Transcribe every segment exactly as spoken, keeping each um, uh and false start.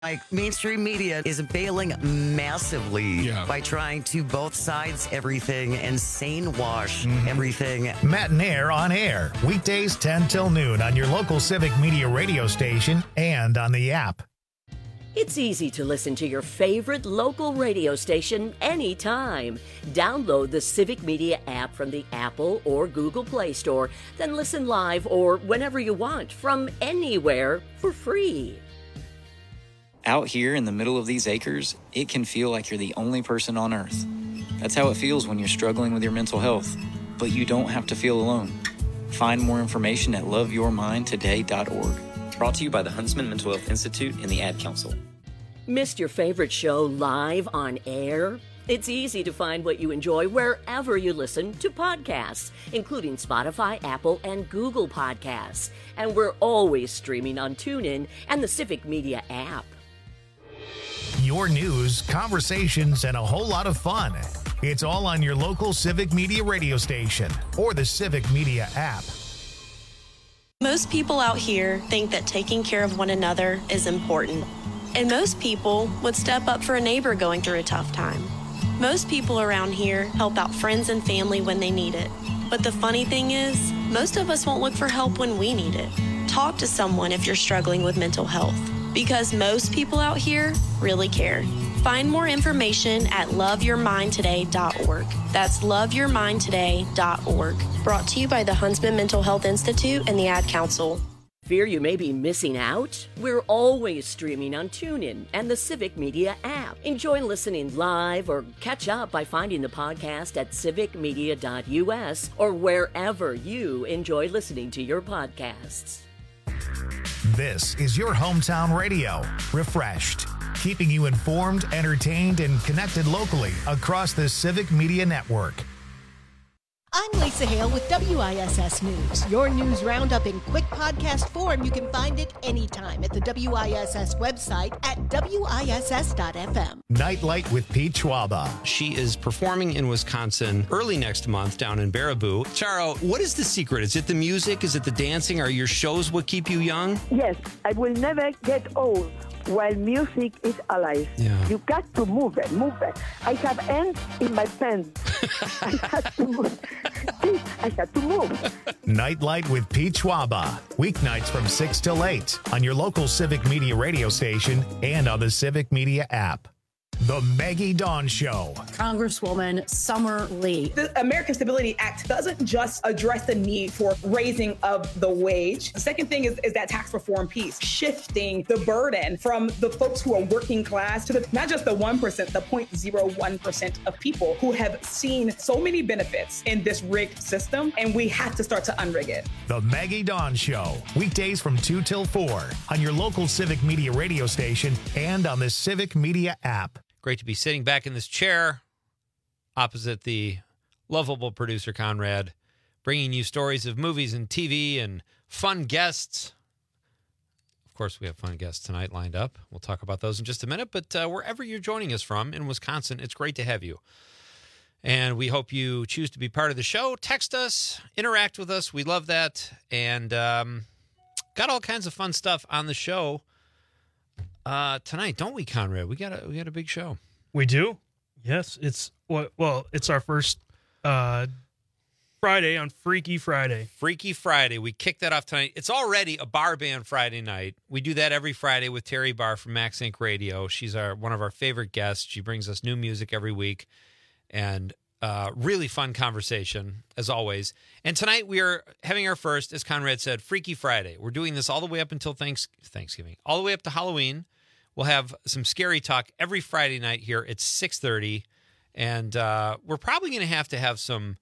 Like, mainstream media is bailing massively Yeah. by trying to both sides everything and sane wash Mm-hmm. everything. Matt and Air on air, weekdays ten till noon on your local Civic Media radio station and on the app. It's easy to listen to your favorite local radio station anytime. Download the Civic Media app from the Apple or Google Play Store, then listen live or whenever you want from anywhere for free. Out here in the middle of these acres, it can feel like you're the only person on Earth. That's how it feels when you're struggling with your mental health. But you don't have to feel alone. Find more information at love your mind today dot org. Brought to you by the Huntsman Mental Health Institute and the Ad Council. Missed your favorite show live on air? It's easy to find what you enjoy wherever you listen to podcasts, including Spotify, Apple, and Google Podcasts. And we're always streaming on TuneIn and the Civic Media app. Your news, conversations, and a whole lot of fun. It's all on your local Civic Media radio station or the Civic Media app. Most people out here think that taking care of one another is important. And most people would step up for a neighbor going through a tough time. Most people around here help out friends and family when they need it. But the funny thing is, most of us won't look for help when we need it. Talk to someone if you're struggling with mental health, because most people out here really care. Find more information at love your mind today dot org. That's love your mind today dot org. Brought to you by the Huntsman Mental Health Institute and the Ad Council. Fear you may be missing out? We're always streaming on TuneIn and the Civic Media app. Enjoy listening live or catch up by finding the podcast at civic media dot u s or wherever you enjoy listening to your podcasts. This is your hometown radio, refreshed, keeping you informed, entertained, and connected locally across the Civic Media Network. I'm Lisa Hale with W I S S News. Your news roundup in quick podcast form. You can find it anytime at the W I S S website at W I S S dot F M. Nightlight with Pete Schwaba. She is performing in Wisconsin early next month down in Baraboo. Charo, what is the secret? Is it the music? Is it the dancing? Are your shows what keep you young? Yes, I will never get old while music is alive. Yeah. You got to move it, move it. I have ants in my pants. I have to move. I have to move. Nightlight with Pete Schwaba. Weeknights from six till eight on your local Civic Media radio station and on the Civic Media app. The Maggie Dawn Show. Congresswoman Summer Lee. The American Stability Act doesn't just address the need for raising of the wage. The second thing is, is that tax reform piece, shifting the burden from the folks who are working class to the, not just the one percent, the zero point zero one percent of people who have seen so many benefits in this rigged system, and we have to start to unrig it. The Maggie Dawn Show. Weekdays from two till four on your local Civic Media radio station and on the Civic Media app. Great to be sitting back in this chair opposite the lovable producer Conrad, bringing you stories of movies and T V and fun guests. Of course, we have fun guests tonight lined up. We'll talk about those in just a minute. But uh, wherever you're joining us from in Wisconsin, it's great to have you. And we hope you choose to be part of the show. Text us, interact with us. We love that. And um, got all kinds of fun stuff on the show Uh, tonight, don't we, Conrad? We got a we got a big show. We do. Yes, it's well, well it's our first uh, Friday on Freaky Friday. Freaky Friday. We kicked that off tonight. It's already a bar band Friday night. We do that every Friday with Terry Barr from Max Inc Radio. She's our one of our favorite guests. She brings us new music every week, and uh, really fun conversation as always. And tonight we are having our first, as Conrad said, Freaky Friday. We're doing this all the way up until thanks Thanksgiving, all the way up to Halloween. We'll have some scary talk every Friday night here at six thirty, and uh, we're probably going to have to have some,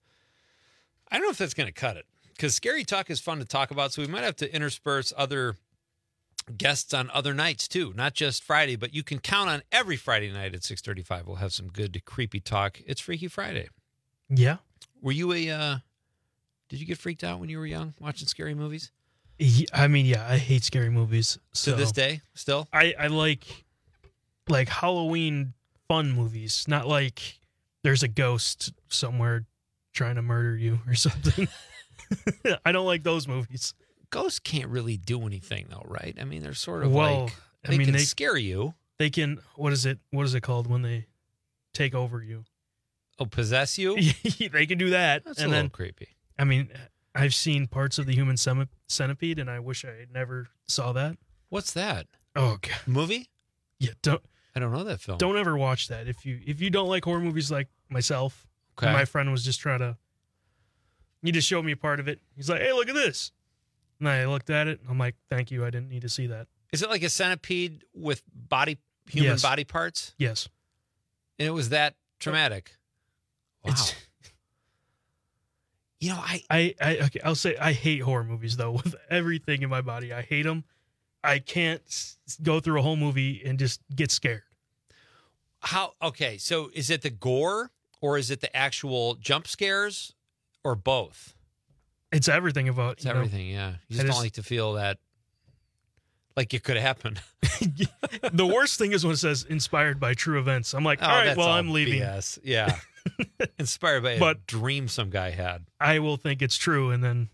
I don't know if that's going to cut it, because scary talk is fun to talk about, so we might have to intersperse other guests on other nights, too, not just Friday, but you can count on every Friday night at six thirty-five. We'll have some good, creepy talk. It's Freaky Friday. Yeah. Were you a, uh, did you get freaked out when you were young watching scary movies? I mean, yeah, I hate scary movies. So to this day, still? I, I like like Halloween fun movies, not like there's a ghost somewhere trying to murder you or something. I don't like those movies. Ghosts can't really do anything, though, right? I mean, they're sort of well, like I they mean, can they scare you. They can. What is it? What is it called when they take over you? Oh, possess you? They can do that. That's and a then, little creepy. I mean, I've seen parts of the Human Cemi- Centipede, and I wish I never saw that. What's that? Oh God, movie? Yeah, don't. I don't know that film. Don't ever watch that if you if you don't like horror movies like myself. Okay. My friend was just trying to. He just showed me a part of it. He's like, "Hey, look at this," and I looked at it. I'm like, "Thank you. I didn't need to see that." Is it like a centipede with body human Yes. body parts? Yes. And it was that traumatic. Wow. It's- You know, I I, I okay, I'll say I hate horror movies though with everything in my body. I hate them. I can't s- go through a whole movie and just get scared. how okay, so is it the gore or is it the actual jump scares or both? It's everything about It's you know, everything, yeah. You just I don't just- like to feel that like it could happen. The worst thing is when it says inspired by true events. I'm like, Oh, all right, that's well, all I'm leaving. B S. Yeah. Inspired by a But- dream some guy had. I will think it's true, and then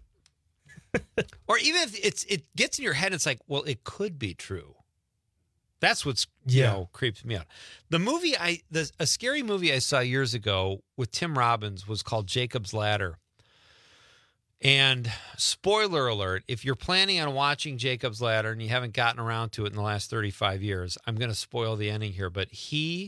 Or even if it's it gets in your head, it's like, well, it could be true. That's what's you Yeah. know creeps me out. The movie I the a scary movie I saw years ago with Tim Robbins was called Jacob's Ladder. And spoiler alert, if you're planning on watching Jacob's Ladder and you haven't gotten around to it in the last thirty-five years, I'm going to spoil the ending here, but he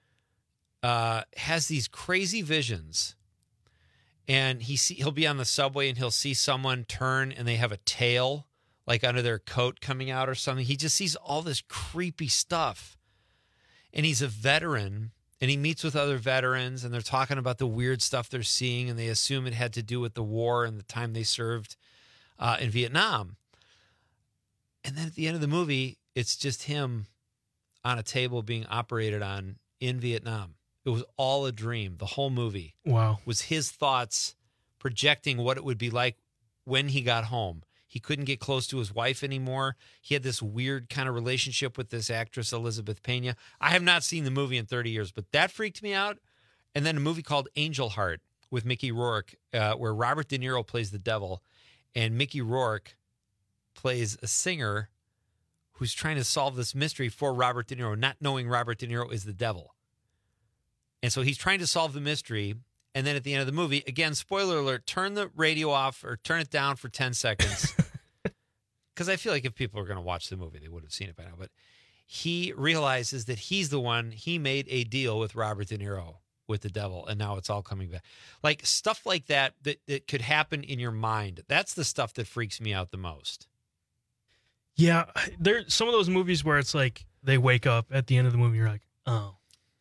uh, has these crazy visions. And he see, he'll be on the subway and he'll see someone turn and they have a tail like under their coat coming out or something. He just sees all this creepy stuff. And he's a veteran and he meets with other veterans and they're talking about the weird stuff they're seeing and they assume it had to do with the war and the time they served uh, in Vietnam. And then at the end of the movie, it's just him on a table being operated on in Vietnam. It was all a dream. The whole movie wow, was his thoughts projecting what it would be like when he got home. He couldn't get close to his wife anymore. He had this weird kind of relationship with this actress, Elizabeth Pena. I have not seen the movie in thirty years, but that freaked me out. And then a movie called Angel Heart with Mickey Rourke, uh, where Robert De Niro plays the devil, and Mickey Rourke plays a singer who's trying to solve this mystery for Robert De Niro, not knowing Robert De Niro is the devil. And so he's trying to solve the mystery. And then at the end of the movie, again, spoiler alert, turn the radio off or turn it down for ten seconds. Because I feel like if people are going to watch the movie, they would have seen it by now. But he realizes that he's the one, he made a deal with Robert De Niro, with the devil. And now it's all coming back. Like stuff like that, that, that could happen in your mind. That's the stuff that freaks me out the most. yeah, there's some of those movies where it's like they wake up at the end of the movie. You're like, oh,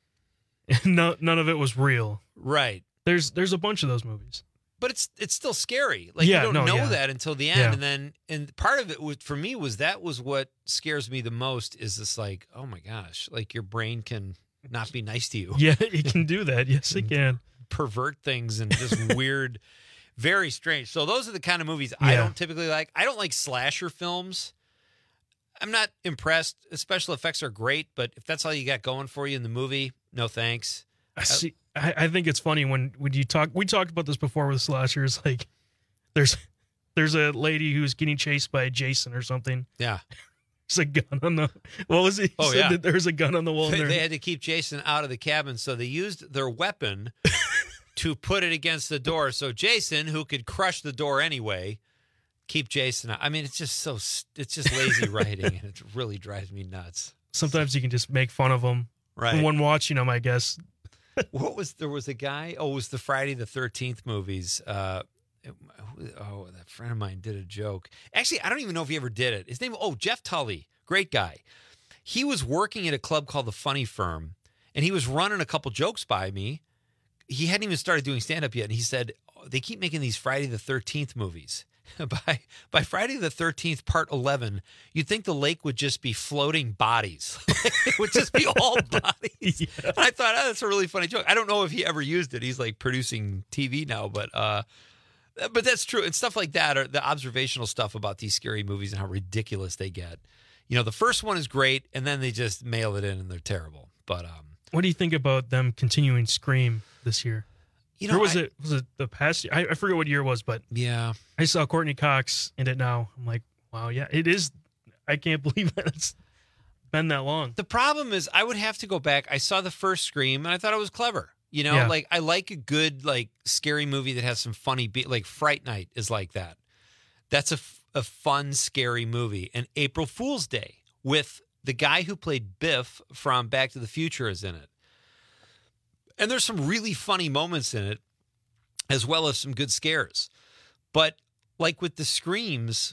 no, none of it was real. Right. There's there's a bunch of those movies. But it's it's still scary. Like Yeah, you don't no, know yeah. that until the end, Yeah. and then and part of it was for me was that was what scares me the most is this like oh my gosh, like your brain can not be nice to you, Yeah, it can do that. Yes, it can. pervert things and just weird, very strange. So those are the kind of movies I Yeah. don't typically like. I don't like slasher films. I'm not impressed. The special effects are great, but if that's all you got going for you in the movie, no thanks. I see. I, I think it's funny when when you talk. We talked about this before with slashers. Like, there's there's a lady who's getting chased by Jason or something. Yeah. There's a gun on the. What was it? He Oh, said yeah. that there's a gun on the wall. They, there. they had to keep Jason out of the cabin, so they used their weapon to put it against the door. So Jason, who could crush the door anyway, keep Jason out. I mean, it's just so it's just lazy writing, and it really drives me nuts. Sometimes you can just make fun of them. Right. When watching them, I guess. What was there was a guy? Oh, it was the Friday the thirteenth movies. Uh, it- oh, that friend of mine did a joke. Actually, I don't even know if he ever did it. His name, oh, Jeff Tully, great guy. He was working at a club called the Funny Firm, and he was running a couple jokes by me. He hadn't even started doing stand up yet, and he said oh, they keep making these Friday the thirteenth movies. by by Friday the thirteenth, part eleven, you'd think the lake would just be floating bodies. It would just be all bodies. Yeah. And I thought, oh, that's a really funny joke. I don't know if he ever used it. He's like producing T V now, but uh, but that's true. And stuff like that, or the observational stuff about these scary movies and how ridiculous they get. You know, the first one is great, and then they just mail it in, and they're terrible. But um, What do you think about them continuing Scream this year? you know, or was I- it was it the past year? I, I forget what year it was, but yeah, I saw Courtney Cox in it now. I'm like, wow, yeah, it is. I can't believe that it's been that long. The problem is I would have to go back. I saw the first Scream and I thought it was clever. You know, Yeah. like I like a good, like scary movie that has some funny beat. Like Fright Night is like that. That's a, f- a fun, scary movie. And April Fool's Day with the guy who played Biff from Back to the Future is in it. And there's some really funny moments in it, as well as some good scares. But like with the Screams,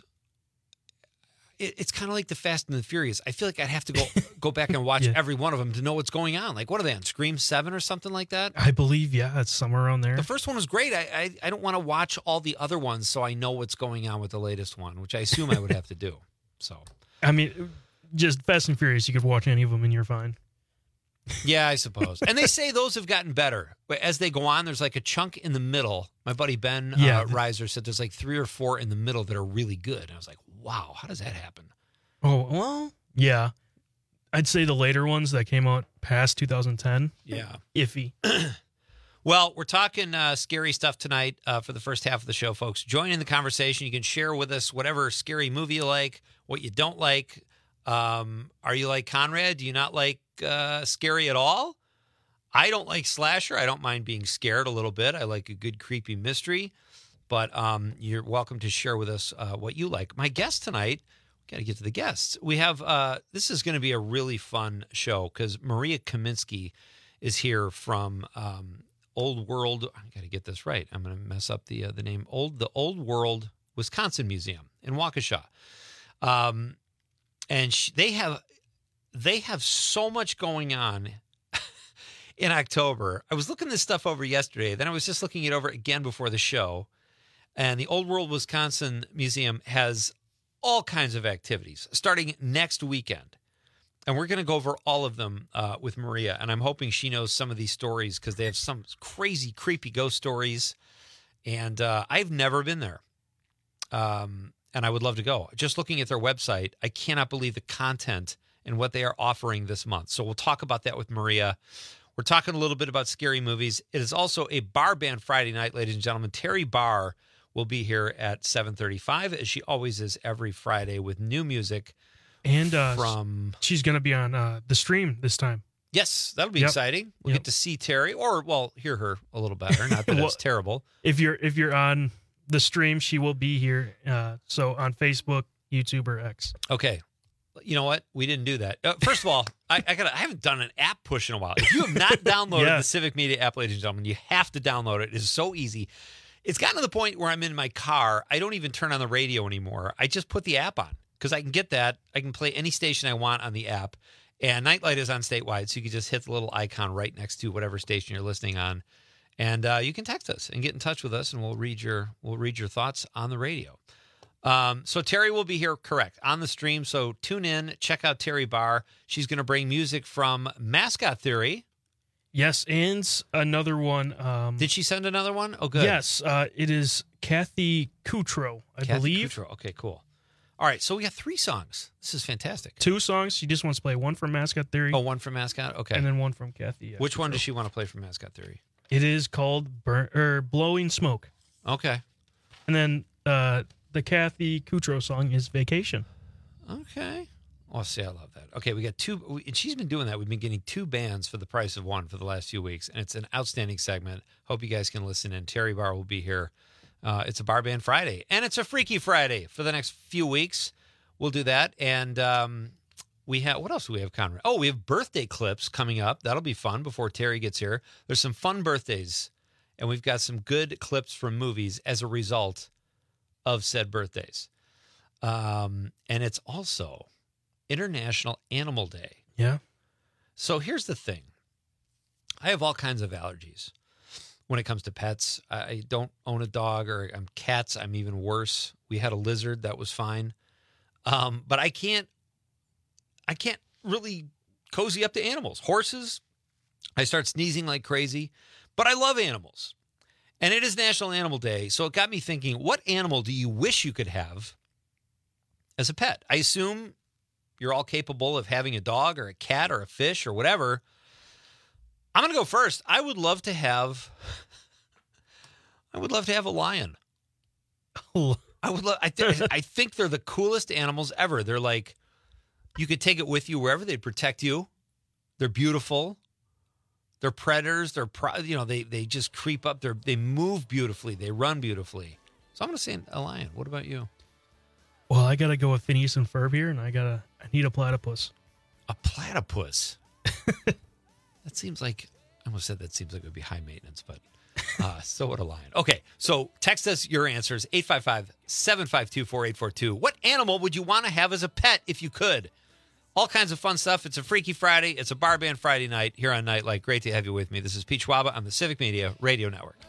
it, it's kind of like the Fast and the Furious. I feel like I'd have to go go back and watch Yeah. every one of them to know what's going on. Like, what are they on? Scream seven or something like that? I believe, yeah, it's somewhere around there. The first one was great. I, I I don't want to watch all the other ones so I know what's going on with the latest one, which I assume I would have to do. So, I mean, just Fast and Furious, you could watch any of them and you're fine. yeah, I suppose. And they say those have gotten better. But as they go on, there's like a chunk in the middle. My buddy Ben Yeah. uh, Reiser said there's like three or four in the middle that are really good. And I was like, wow, how does that happen? Oh, well, yeah. I'd say the later ones that came out past two thousand ten, Yeah. iffy. Well, we're talking uh, scary stuff tonight uh, for the first half of the show, folks. Join in the conversation. You can share with us whatever scary movie you like, what you don't like. Um, are you like Conrad? Do you not like uh, scary at all? I don't like slasher. I don't mind being scared a little bit. I like a good creepy mystery. But um, you're welcome to share with us uh, what you like. My guest tonight, got to get to the guests. We have, uh, this is going to be a really fun show because Maria Kaminsky is here from um, Old World. I got to get this right. I'm going to mess up the uh, the name. Old the Old World Wisconsin Museum in Waukesha. Um, and she, they have they have so much going on in October. I was looking this stuff over yesterday. Then I was just looking it over again before the show. And the Old World Wisconsin Museum has all kinds of activities starting next weekend. And we're going to go over all of them uh, with Maria. And I'm hoping she knows some of these stories because they have some crazy, creepy ghost stories. And uh, I've never been there. Um, and I would love to go. Just looking at their website, I cannot believe the content and what they are offering this month. So we'll talk about that with Maria. We're talking a little bit about scary movies. It is also a Bar Band Friday night, ladies and gentlemen. Terry Barr will be here at seven thirty-five, as she always is every Friday with new music. And uh, from she's going to be on uh, the stream this time. Yes, that'll be Yep. exciting. We'll Yep. get to see Terry, or, well, hear her a little better. Not that Well, it's terrible. If you're if you're on the stream, she will be here. Uh, so on Facebook, YouTube, or X. Okay. You know what? We didn't do that. Uh, first of all, I, I got I haven't done an app push in a while. If you have not downloaded Yeah. the Civic Media app, ladies and gentlemen, you have to download it. It is so easy. It's gotten to the point where I'm in my car. I don't even turn on the radio anymore. I just put the app on because I can get that. I can play any station I want on the app. And Nightlight is on statewide, so you can just hit the little icon right next to whatever station you're listening on, and uh, you can text us and get in touch with us, and we'll read your we'll read your thoughts on the radio. Um, so Terry will be here, correct, on the stream. So tune in, check out Terry Barr. She's going to bring music from Mascot Theory. Yes, and another one. Um, Did she send another one? Oh, good. Yes, uh, it is Kathy Kutro, I Kathy believe. Kutro. Okay, cool. All right, so we got three songs. This is fantastic. Two songs. She just wants to play one from Mascot Theory. Oh, one from Mascot? Okay. And then one from Kathy. uh, Which one Kutro. does she want to play from Mascot Theory? It is called Burn or Blowing Smoke. Okay. And then uh, the Kathy Kutro song is Vacation. Okay. Oh, see, I love that. Okay, we got two, we- and she's been doing that. We've been getting two bands for the price of one for the last few weeks, and it's an outstanding segment. Hope you guys can listen in. Terry Barr will be here. Uh, it's a Bar Band Friday, and it's a Freaky Friday for the next few weeks. We'll do that, and um, we have, what else do we have, Conrad? Oh, we have birthday clips coming up. That'll be fun before Terry gets here. There's some fun birthdays, and we've got some good clips from movies as a result of said birthdays. Um, and it's also International Animal Day. Yeah. So here's the thing. I have all kinds of allergies when it comes to pets. I don't own a dog, or I'm cats. I'm even worse. We had a lizard that was fine. Um, but I can't, I can't really cozy up to animals. Horses, I start sneezing like crazy, but I love animals. And it is National Animal Day. So it got me thinking, what animal do you wish you could have as a pet? I assume you're all capable of having a dog or a cat or a fish or whatever. I'm going to go first. I would love to have, I would love to have a lion. I would love, I, th- I think they're the coolest animals ever. They're like, You could take it with you wherever. They'd protect you. They're beautiful. They're predators. They're, pro- you know, they they just creep up. They they move beautifully. They run beautifully. So I'm going to say a lion. What about you? Well, I got to go with Phineas and Ferb here, and I got to, I need a platypus. A platypus? That seems like, I almost said that seems like it would be high maintenance, but uh, so would a lion. Okay, so text us your answers, eight five five, seven five two, four eight four two. What animal would you want to have as a pet if you could? All kinds of fun stuff. It's a Freaky Friday. It's a Bar Band Friday night here on Nightlight. Great to have you with me. This is Pete Schwaba on the Civic Media Radio Network.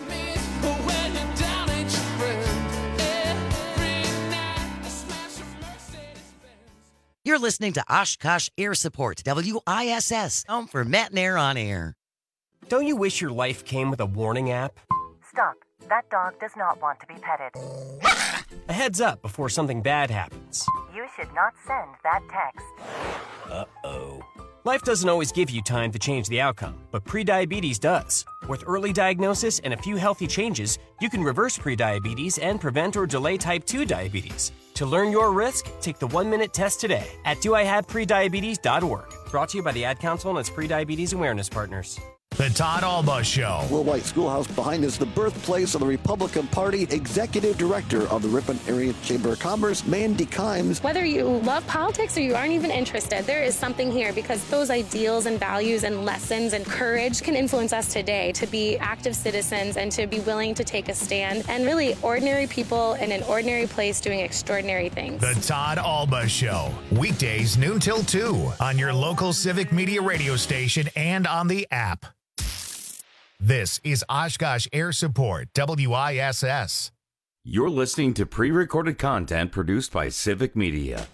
You're listening to Oshkosh Air Support, W I S S, home for Matt and Air on Air. Don't you wish your life came with a warning app? Stop. That dog does not want to be petted. A heads up before something bad happens. You should not send that text. Uh-oh. Life doesn't always give you time to change the outcome, but prediabetes does. With early diagnosis and a few healthy changes, you can reverse prediabetes and prevent or delay type two diabetes. To learn your risk, take the one-minute test today at do I have prediabetes dot org. Brought to you by the Ad Council and its Prediabetes Awareness Partners. The Todd Alba Show. Will White Schoolhouse behind is the birthplace of the Republican Party. Executive Director of the Ripon Area Chamber of Commerce, Mandy Kimes. Whether you love politics or you aren't even interested, there is something here because those ideals and values and lessons and courage can influence us today to be active citizens and to be willing to take a stand and really ordinary people in an ordinary place doing extraordinary things. The Todd Alba Show. Weekdays noon till two on your local Civic Media radio station and on the app. This is Oshkosh Air Support, W I S S. You're listening to pre-recorded content produced by Civic Media.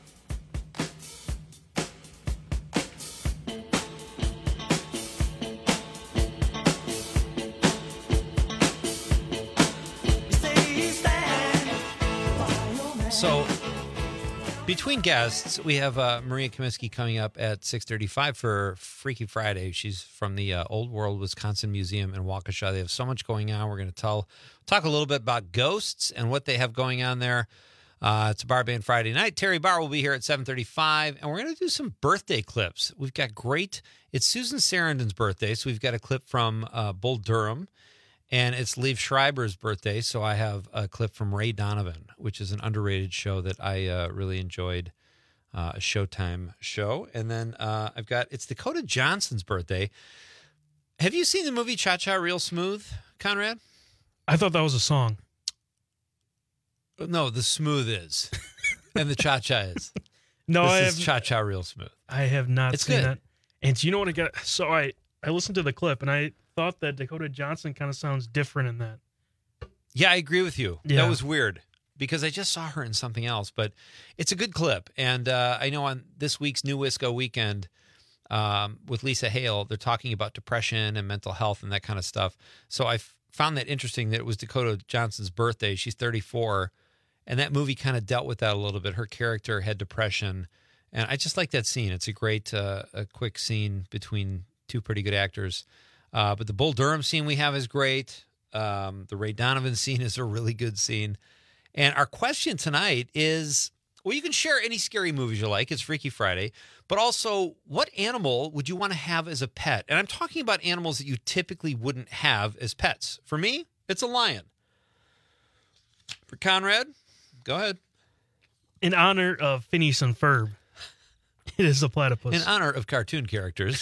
So, between guests, we have uh, Maria Comiskey coming up at six thirty-five for Freaky Friday. She's from the uh, Old World Wisconsin Museum in Waukesha. They have so much going on. We're going to tell, talk a little bit about ghosts and what they have going on there. Uh, it's a Bar Band Friday night. Terry Barr will be here at seven thirty-five, and we're going to do some birthday clips. We've got great, it's Susan Sarandon's birthday, so we've got a clip from uh, Bull Durham. And it's Liev Schreiber's birthday, so I have a clip from Ray Donovan, which is an underrated show that I uh, really enjoyed, uh, a Showtime show. And then uh, I've got, it's Dakota Johnson's birthday. Have you seen the movie Cha-Cha Real Smooth, Conrad? I thought that was a song. No, the smooth is, and the Cha-Cha is. No, this I is have Cha-Cha Real Smooth. I have not it's seen good. that. And do you know what I got? So I, I listened to the clip, and I thought that Dakota Johnson kind of sounds different in that. Yeah, I agree with you. Yeah. That was weird because I just saw her in something else, but it's a good clip. And uh, I know on this week's New Wisco Weekend um, with Lisa Hale, they're talking about depression and mental health and that kind of stuff. So I f- found that interesting that it was Dakota Johnson's birthday. She's thirty-four, and that movie kind of dealt with that a little bit. Her character had depression, and I just like that scene. It's a great, uh, a quick scene between two pretty good actors. Uh, but the Bull Durham scene we have is great. Um, the Ray Donovan scene is a really good scene. And our question tonight is, well, you can share any scary movies you like. It's Freaky Friday. But also, what animal would you want to have as a pet? And I'm talking about animals that you typically wouldn't have as pets. For me, it's a lion. For Conrad, go ahead. In honor of Phineas and Ferb, it is a platypus. In honor of cartoon characters.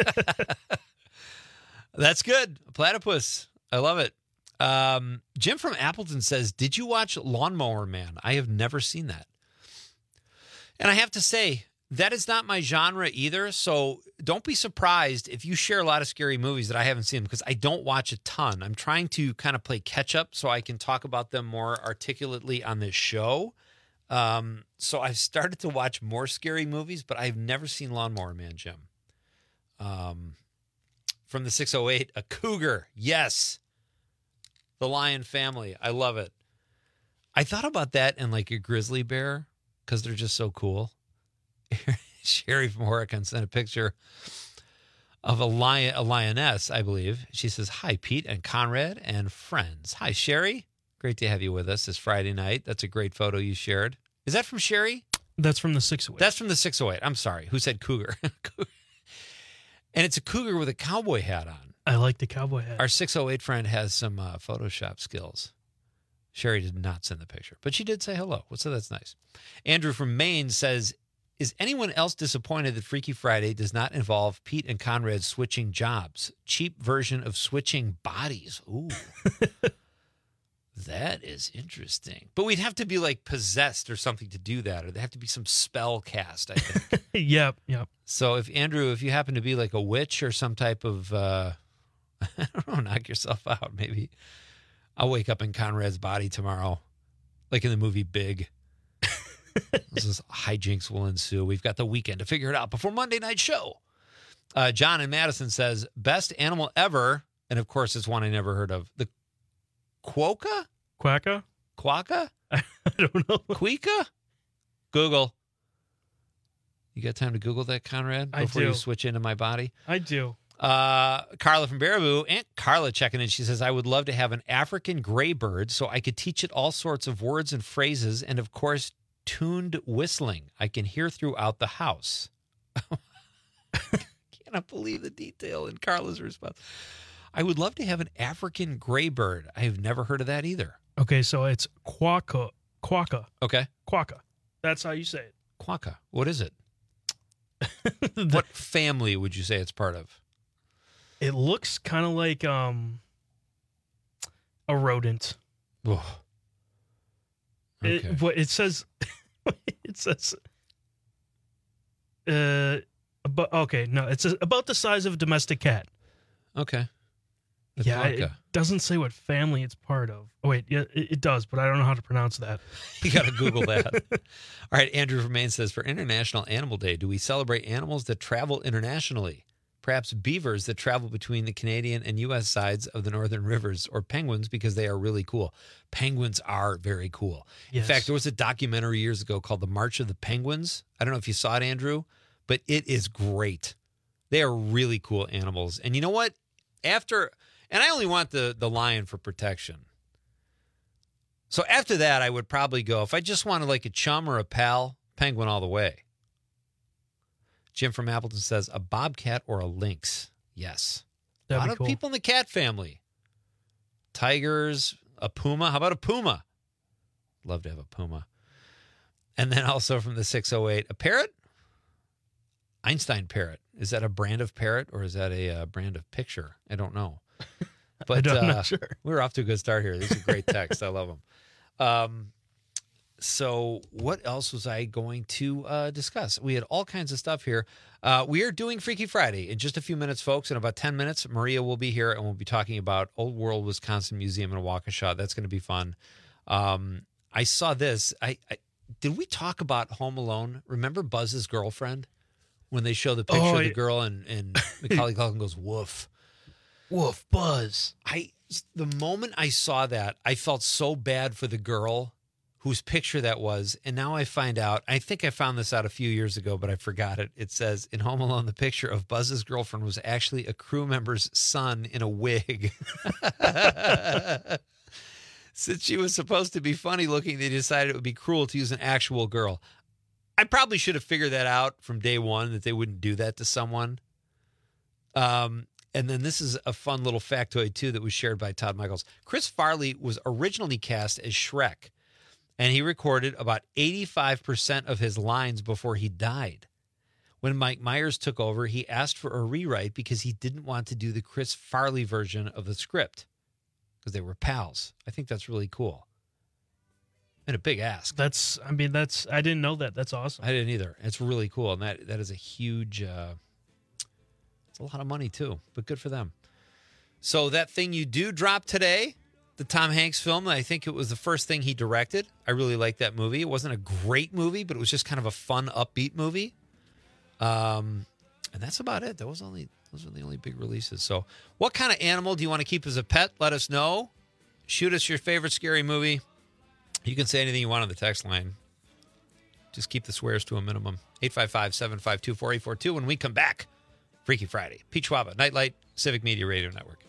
That's good. Platypus. I love it. Um, Jim from Appleton says, did you watch Lawnmower Man? I have never seen that. And I have to say, that is not my genre either. So don't be surprised if you share a lot of scary movies that I haven't seen because I don't watch a ton. I'm trying to kind of play catch up so I can talk about them more articulately on this show. Um, so I've started to watch more scary movies, but I've never seen Lawnmower Man, Jim. Um, From the six oh eight, a cougar. Yes. The lion family. I love it. I thought about that and like a grizzly bear because they're just so cool. Sherry from Horicon sent a picture of a lion, a lioness, I believe. She says, hi, Pete and Conrad and friends. Hi, Sherry. Great to have you with us this Friday night. That's a great photo you shared. Is that from Sherry? That's from the six oh eight. That's from the six oh eight. I'm sorry. Who said cougar? And it's a cougar with a cowboy hat on. I like the cowboy hat. Our six oh eight friend has some uh, Photoshop skills. Sherry did not send the picture, but she did say hello, so that's nice. Andrew from Maine says, is anyone else disappointed that Freaky Friday does not involve Pete and Conrad switching jobs? Cheap version of switching bodies. Ooh. That is interesting. But we'd have to be like possessed or something to do that, or there'd have to be some spell cast, I think. Yep, yep. So if, Andrew, if you happen to be like a witch or some type of, uh, I don't know, knock yourself out, maybe. I'll wake up in Conrad's body tomorrow, like in the movie Big. This is hijinks will ensue. We've got the weekend to figure it out before Monday night show. Uh, John in Madison says, best animal ever, and of course it's one I never heard of, the quokka? Quacka? Quacka? I don't know. Queka? Google. You got time to Google that, Conrad, I before do. you switch into my body? I do. Uh, Carla from Baraboo, Aunt Carla checking in. She says, I would love to have an African gray bird so I could teach it all sorts of words and phrases and, of course, tuned whistling I can hear throughout the house. Cannot believe the detail in Carla's response. I would love to have an African gray bird. I have never heard of that either. Okay, so it's quacka. Quacka. Okay. Quacka. That's how you say it. Quacka. What is it? What family would you say it's part of? It looks kind of like um a rodent. Oh. Okay. It, what it says, it says, uh, about, okay, no, it's a, about the size of a domestic cat. Okay. The yeah, quacka. it doesn't say what family it's part of. Oh, wait, yeah, it, it does, but I don't know how to pronounce that. You got to Google that. All right, Andrew from Maine says, for International Animal Day, do we celebrate animals that travel internationally? Perhaps beavers that travel between the Canadian and U S sides of the northern rivers, or penguins because they are really cool. Penguins are very cool. Yes. In fact, there was a documentary years ago called The March of the Penguins. I don't know if you saw it, Andrew, but it is great. They are really cool animals. And you know what? After, and I only want the, the lion for protection. So after that, I would probably go, if I just wanted like a chum or a pal, penguin all the way. Jim from Appleton says, a bobcat or a lynx? Yes. That'd a lot be of cool. people in the cat family. Tigers, a puma. How about a puma? Love to have a puma. And then also from the six oh eight, a parrot? Einstein parrot. Is that a brand of parrot or is that a uh, brand of picture? I don't know. But I'm uh, not sure. We're off to a good start here. These are great texts. I love them. Um, so what else was I going to uh, discuss? We had all kinds of stuff here. Uh, we are doing Freaky Friday in just a few minutes, folks. In about ten minutes, Maria will be here, and we'll be talking about Old World Wisconsin Museum in Waukesha. That's going to be fun. Um, I saw this. I, I Did we talk about Home Alone? Remember Buzz's girlfriend? When they show the picture Oh, of the yeah. girl and, and Macaulay Culkin goes, woof. Woof, Buzz. I the moment I saw that, I felt so bad for the girl whose picture that was. And now I find out, I think I found this out a few years ago, but I forgot it. It says in Home Alone, the picture of Buzz's girlfriend was actually a crew member's son in a wig. Since she was supposed to be funny looking, they decided it would be cruel to use an actual girl. I probably should have figured that out from day one, that they wouldn't do that to someone. Um, and then this is a fun little factoid, too, that was shared by Todd Michaels. Chris Farley was originally cast as Shrek, and he recorded about eighty-five percent of his lines before he died. When Mike Myers took over, he asked for a rewrite because he didn't want to do the Chris Farley version of the script because they were pals. I think that's really cool. And a big ask. That's, I mean, that's, I didn't know that. That's awesome. I didn't either. It's really cool. And that, that is a huge, uh, it's a lot of money too, but good for them. So that thing you do drop today, the Tom Hanks film, I think it was the first thing he directed. I really liked that movie. It wasn't a great movie, but it was just kind of a fun, upbeat movie. Um, and that's about it. That was only, those were the only big releases. So what kind of animal do you want to keep as a pet? Let us know. Shoot us your favorite scary movie. You can say anything you want on the text line. Just keep the swears to a minimum. eight five five, seven five two, four eight four two. When we come back, Freaky Friday. Pete Schwaba, Nightlight, Civic Media Radio Network.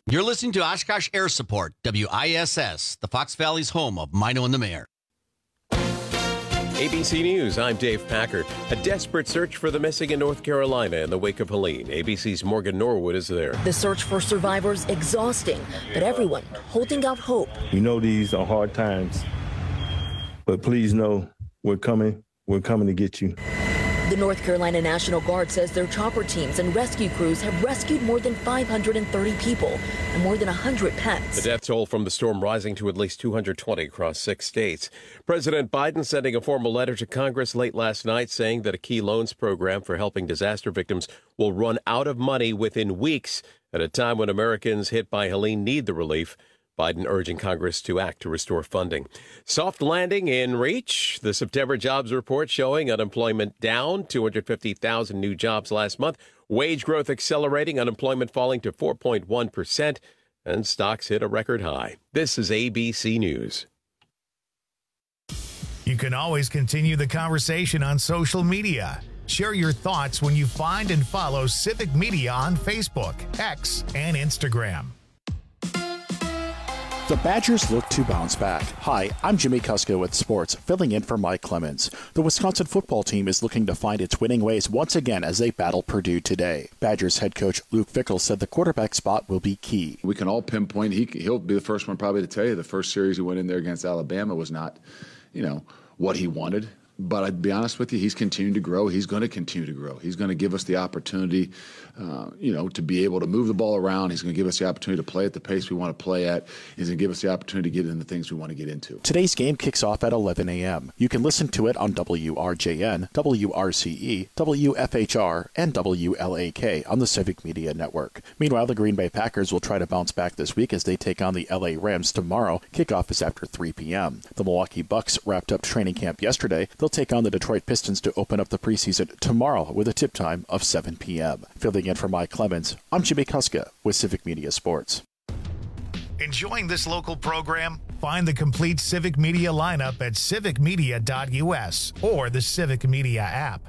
You're listening to Oshkosh Air Support, W I S S, the Fox Valley's home of Mino and the Mayor. A B C News, I'm Dave Packard. A desperate search for the missing in North Carolina in the wake of Helene. A B C's Morgan Norwood is there. The search for survivors exhausting, but everyone holding out hope. We know these are hard times, but please know we're coming. We're coming to get you. The North Carolina National Guard says their chopper teams and rescue crews have rescued more than five hundred thirty people and more than one hundred pets. The death toll from the storm rising to at least two hundred twenty across six states. President Biden sending a formal letter to Congress late last night saying that a key loans program for helping disaster victims will run out of money within weeks at a time when Americans hit by Helene need the relief. Biden urging Congress to act to restore funding. Soft landing in reach. The September jobs report showing unemployment down, two hundred fifty thousand new jobs last month. Wage growth accelerating, unemployment falling to four point one percent, and stocks hit a record high. This is A B C News. You can always continue the conversation on social media. Share your thoughts when you find and follow Civic Media on Facebook, X, and Instagram. The Badgers look to bounce back. Hi, I'm Jimmy Kuska with Sports, filling in for Mike Clemens. The Wisconsin football team is looking to find its winning ways once again as they battle Purdue today. Badgers head coach Luke Fickell said the quarterback spot will be key. We can all pinpoint, he, he'll be the first one probably to tell you the first series he went in there against Alabama was not, you know, what he wanted. But I'd be honest with you, he's continuing to grow. He's going to continue to grow. He's going to give us the opportunity, uh, you know, to be able to move the ball around. He's going to give us the opportunity to play at the pace we want to play at. He's going to give us the opportunity to get into the things we want to get into. Today's game kicks off at eleven a.m. You can listen to it on W R J N, W R C E, W F H R, and W L A K on the Civic Media Network. Meanwhile, the Green Bay Packers will try to bounce back this week as they take on the L A Rams tomorrow. Kickoff is after three p.m. The Milwaukee Bucks wrapped up training camp yesterday. They'll take on the Detroit Pistons to open up the preseason tomorrow with a tip time of seven p.m. Filling in for Mike Clemens, I'm Jimmy Kuska with Civic Media Sports. Enjoying this local program? Find the complete Civic Media lineup at civic media dot u s or the Civic Media app.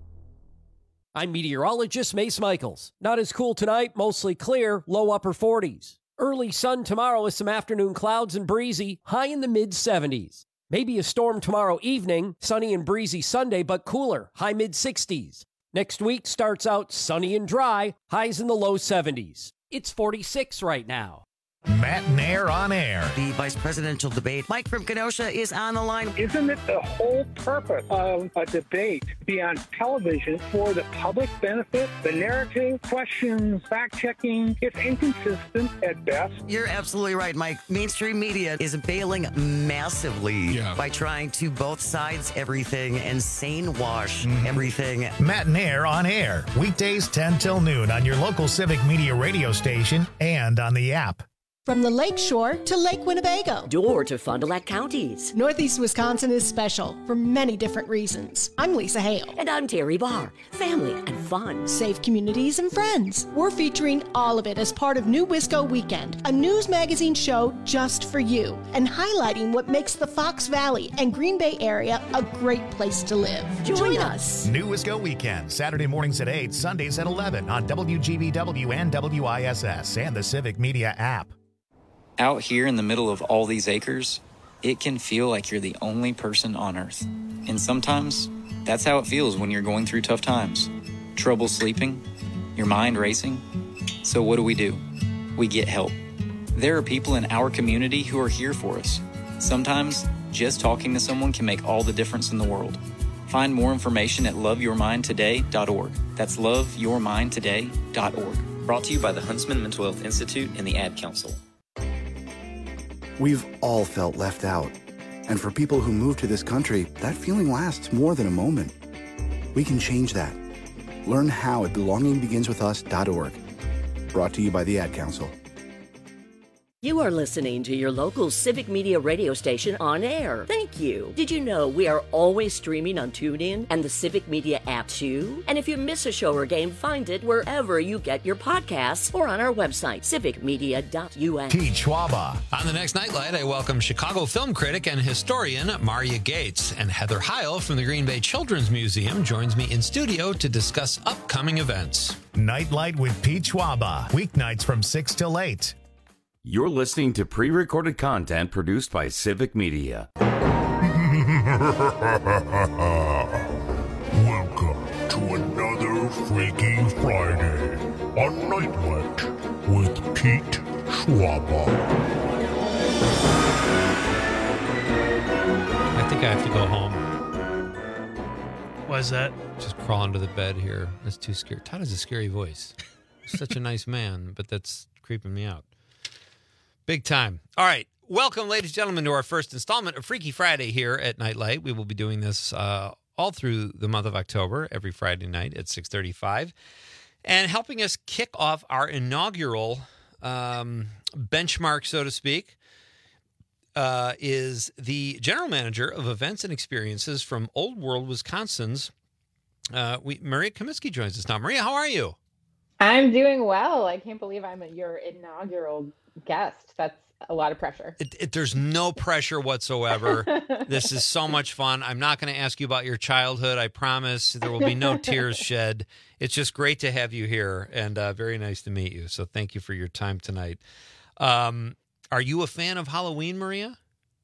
I'm meteorologist Mace Michaels. Not as cool tonight, mostly clear, low upper forties. Early sun tomorrow with some afternoon clouds and breezy, high in the mid seventies. Maybe a storm tomorrow evening, sunny and breezy Sunday, but cooler, high mid sixties. Next week starts out sunny and dry, highs in the low seventies. It's forty-six right now. Matt Nair on air. The vice presidential debate. Mike from Kenosha is on the line. Isn't it the whole purpose of a debate to be on television for the public benefit? The narrative, questions, fact-checking, it's inconsistent at best. You're absolutely right, Mike. Mainstream media is failing massively yeah. by trying to both sides everything and sane wash mm-hmm. everything. Matt Nair on air. Weekdays ten till noon on your local Civic Media radio station and on the app. From the Lake Shore to Lake Winnebago. Door to Fond du Lac counties. Northeast Wisconsin is special for many different reasons. I'm Lisa Hale. And I'm Terry Barr. Family and fun. Safe communities and friends. We're featuring all of it as part of New Wisco Weekend, a news magazine show just for you, and highlighting what makes the Fox Valley and Green Bay area a great place to live. Join, Join us. us. New Wisco Weekend, Saturday mornings at eight, Sundays at eleven on W G B W and W I S S and the Civic Media app. Out here in the middle of all these acres, it can feel like you're the only person on Earth. And sometimes, that's how it feels when you're going through tough times. Trouble sleeping, your mind racing. So what do we do? We get help. There are people in our community who are here for us. Sometimes, just talking to someone can make all the difference in the world. Find more information at love your mind today dot org. That's love your mind today dot org. Brought to you by the Huntsman Mental Health Institute and the Ad Council. We've all felt left out. And for people who move to this country, that feeling lasts more than a moment. We can change that. Learn how at belonging begins with us dot org. Brought to you by the Ad Council. You are listening to your local Civic Media radio station on air. Thank you. Did you know we are always streaming on TuneIn and the Civic Media app too? And if you miss a show or game, find it wherever you get your podcasts or on our website, civic media dot u s. Pete Schwaba. On the next Nightlight, I welcome Chicago film critic and historian Maria Gates, and Heather Heil from the Green Bay Children's Museum joins me in studio to discuss upcoming events. Nightlight with Pete Schwaba. Weeknights from six till eight. You're listening to pre-recorded content produced by Civic Media. Welcome to another Freaky Friday on Nightlight with Pete Schwaba. I think I have to go home. Why is that? Just crawl under the bed here. That's too scary. Todd has a scary voice. He's such a nice man, but that's creeping me out. Big time. All right. Welcome, ladies and gentlemen, to our first installment of Freaky Friday here at Nightlight. We will be doing this uh, all through the month of October, every Friday night at six thirty-five. And helping us kick off our inaugural um, benchmark, so to speak, uh, is the general manager of events and experiences from Old World, Wisconsin's. Uh, we, Maria Comiskey joins us now. Maria, how are you? I'm doing well. I can't believe I'm your inaugural guest. That's a lot of pressure. It, it, there's no pressure whatsoever. This is so much fun. I'm not going to ask you about your childhood. I promise there will be no tears shed. It's just great to have you here, and uh, very nice to meet you. So thank you for your time tonight. Um, are you a fan of Halloween, Maria?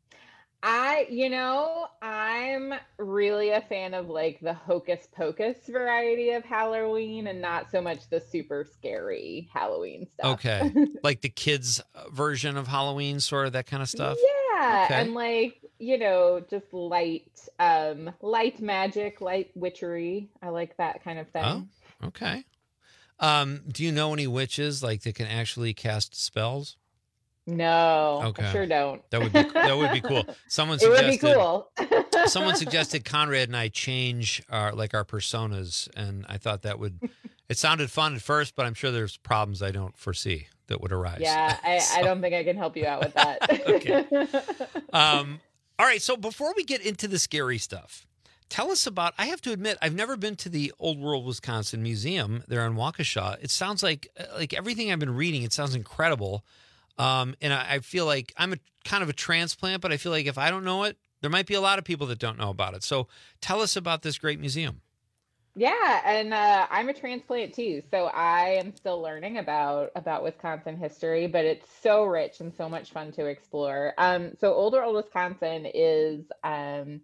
I, you know, I'm really a fan of like the hocus pocus variety of Halloween and not so much the super scary Halloween stuff. Okay. Like the kids' version of Halloween, sort of that kind of stuff? Yeah. Okay. And like, you know, just light, um, light magic, light witchery. I like that kind of thing. Oh, okay. Um, do you know any witches like that can actually cast spells? No, okay. I sure don't. That would be that would be cool. Someone it would suggested be cool. someone suggested Conrad and I change our like our personas, and I thought that would. It sounded fun at first, but I'm sure there's problems I don't foresee that would arise. Yeah, I, so. I don't think I can help you out with that. Okay. Um. All right. So before we get into the scary stuff, tell us about. I have to admit, I've never been to the Old World, Wisconsin Museum there in Waukesha. It sounds like like everything I've been reading. It sounds incredible. Um, and I, I feel like I'm a kind of a transplant, but I feel like if I don't know it, there might be a lot of people that don't know about it. So tell us about this great museum. Yeah, and uh, I'm a transplant too, so I am still learning about about Wisconsin history, but it's so rich and so much fun to explore. Um, so Old World, Wisconsin is um,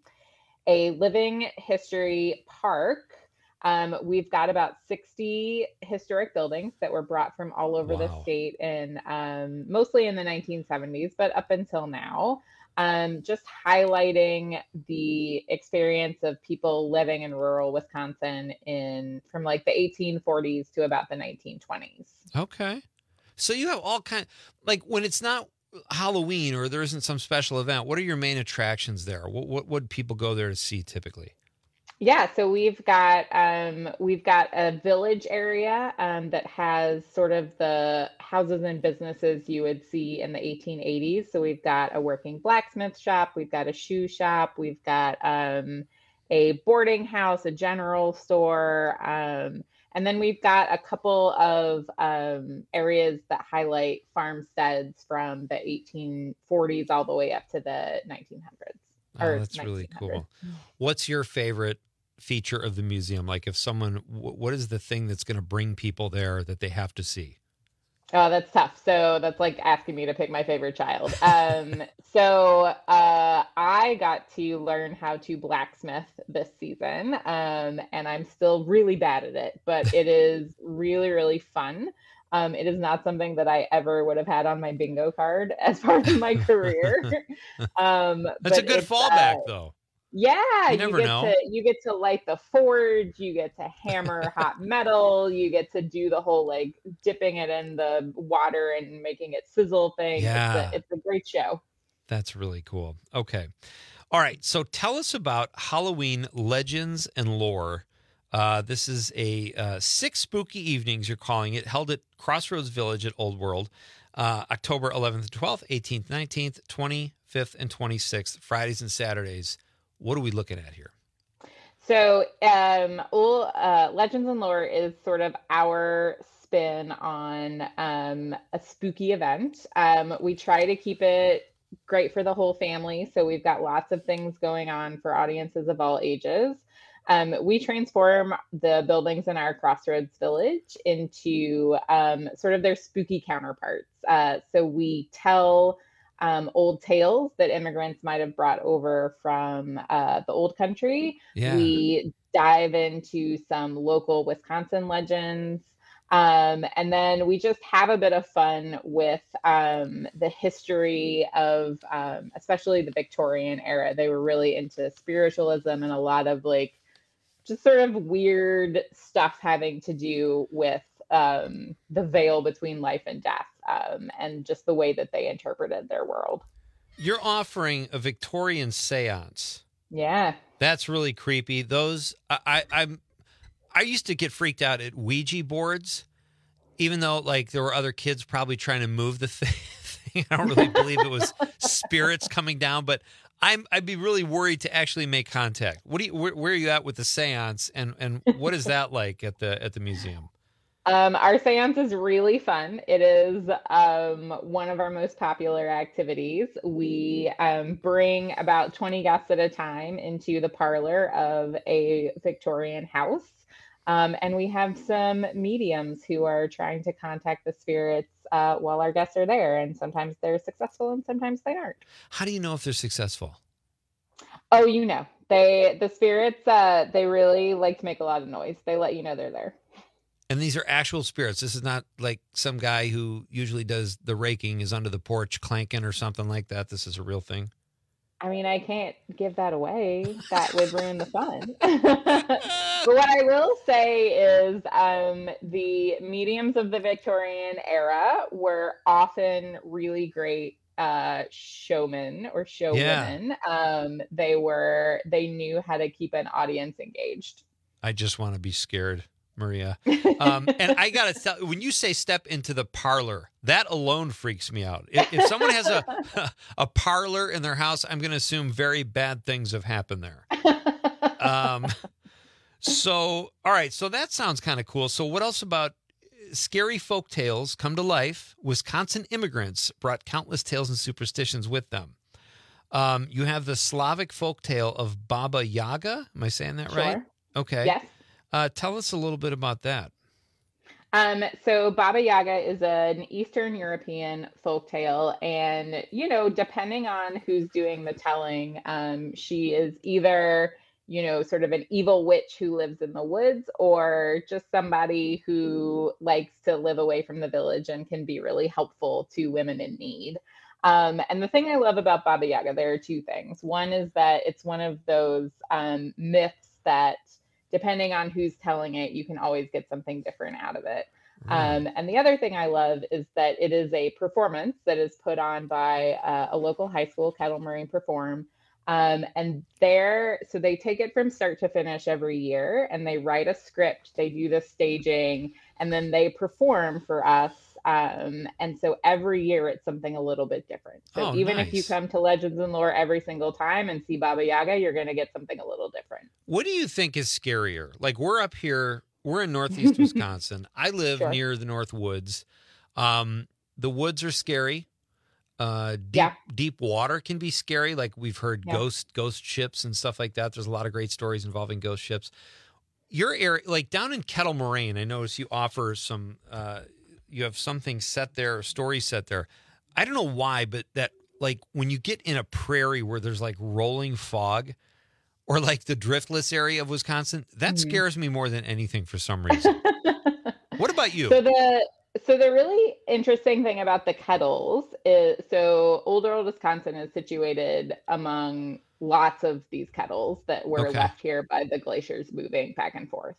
a living history park. Um, we've got about sixty historic buildings that were brought from all over wow. the state, and um, mostly in the nineteen seventies, but up until now, um, just highlighting the experience of people living in rural Wisconsin in from like the eighteen forties to about the nineteen twenties. Okay, so you have all kind like when it's not Halloween or there isn't some special event. What are your main attractions there? What what would people go there to see typically? Yeah, so we've got um, we've got a village area um, that has sort of the houses and businesses you would see in the eighteen eighties. So we've got a working blacksmith shop, we've got a shoe shop, we've got um, a boarding house, a general store, um, and then we've got a couple of um, areas that highlight farmsteads from the eighteen forties all the way up to the nineteen hundreds. Oh, that's really cool. What's your favorite feature of the museum? Like if someone, what is the thing that's going to bring people there that they have to see? Oh, that's tough. So that's like asking me to pick my favorite child. Um, so uh, I got to learn how to blacksmith this season, um, and I'm still really bad at it, but it is really, really fun. Um, it is not something that I ever would have had on my bingo card as part of my career. Um, That's a good fallback, uh, though. Yeah, you, you never get know. to you get to light the forge, you get to hammer hot metal, you get to do the whole like dipping it in the water and making it sizzle thing. Yeah. It's a, it's a great show. That's really cool. Okay. All right. So tell us about Halloween legends and lore. Uh, this is a uh, six spooky evenings, you're calling it, held at Crossroads Village at Old World, uh, October eleventh and twelfth, eighteenth, nineteenth, twenty-fifth, and twenty-sixth, Fridays and Saturdays. What are we looking at here? So um, all, uh, Legends and Lore is sort of our spin on um, a spooky event. Um, we try to keep it great for the whole family. So we've got lots of things going on for audiences of all ages. Um, we transform the buildings in our Crossroads Village into um, sort of their spooky counterparts. Uh, so we tell um, old tales that immigrants might have brought over from uh, the old country. Yeah. We dive into some local Wisconsin legends. Um, and then we just have a bit of fun with um, the history of, um, especially the Victorian era. They were really into spiritualism and a lot of like just sort of weird stuff having to do with um, the veil between life and death, um, and just the way that they interpreted their world. You're offering a Victorian seance. Yeah. That's really creepy. Those, I, I, I'm, I used to get freaked out at Ouija boards, even though like there were other kids probably trying to move the thing. I don't really believe it was spirits coming down, but I'm, I'd be really worried to actually make contact. What do you, where, where are you at with the seance, and, and what is that like at the at the museum? Um, our seance is really fun. It is um, one of our most popular activities. We um, bring about twenty guests at a time into the parlor of a Victorian house. Um, and we have some mediums who are trying to contact the spirits uh, while our guests are there. And sometimes they're successful and sometimes they aren't. How do you know if they're successful? Oh, you know, they the spirits, uh, they really like to make a lot of noise. They let you know they're there. And these are actual spirits. This is not like some guy who usually does the raking is under the porch clanking or something like that. This is a real thing. I mean, I can't give that away. That would ruin the fun. But what I will say is um, the mediums of the Victorian era were often really great uh, showmen or showwomen. Yeah. Um, they were, they knew how to keep an audience engaged. I just want to be scared, Maria. Um, and I got to tell, when you say step into the parlor, that alone freaks me out. If, if someone has a a parlor in their house, I'm going to assume very bad things have happened there. Um, so, all right. So that sounds kind of cool. So what else about scary folk tales come to life? Wisconsin immigrants brought countless tales and superstitions with them. Um, you have the Slavic folk tale of Baba Yaga. Am I saying that Sure. right? Okay. Yes. Uh, tell us a little bit about that. Um, so Baba Yaga is an Eastern European folktale, and you know, depending on who's doing the telling, um, she is either you know sort of an evil witch who lives in the woods, or just somebody who likes to live away from the village and can be really helpful to women in need. Um, and the thing I love about Baba Yaga, there are two things. One is that it's one of those um, myths that, depending on who's telling it, you can always get something different out of it. Mm. Um, and the other thing I love is that it is a performance that is put on by uh, a local high school, Kettle Moraine Perform. Um, and there, so they take it from start to finish every year, and they write a script, they do the staging, and then they perform for us. Um, and so every year it's something a little bit different. So oh, even nice. if you come to Legends and Lore every single time and see Baba Yaga, you're going to get something a little different. What do you think is scarier? Like, we're up here, we're in Northeast Wisconsin. I live Sure. near the North Woods. Um, the woods are scary. Uh, deep, Yeah. deep water can be scary. Like, we've heard Yeah. ghost, ghost ships and stuff like that. There's a lot of great stories involving ghost ships. Your area, like down in Kettle Moraine, I notice you offer some, uh, you have something set there, a story set there. I don't know why, but that, like, when you get in a prairie where there's like rolling fog, or like the driftless area of Wisconsin, that Mhm. scares me more than anything for some reason. What about you? So the so the really interesting thing about the kettles is, so Old World Wisconsin is situated among lots of these kettles that were Okay. left here by the glaciers moving back and forth.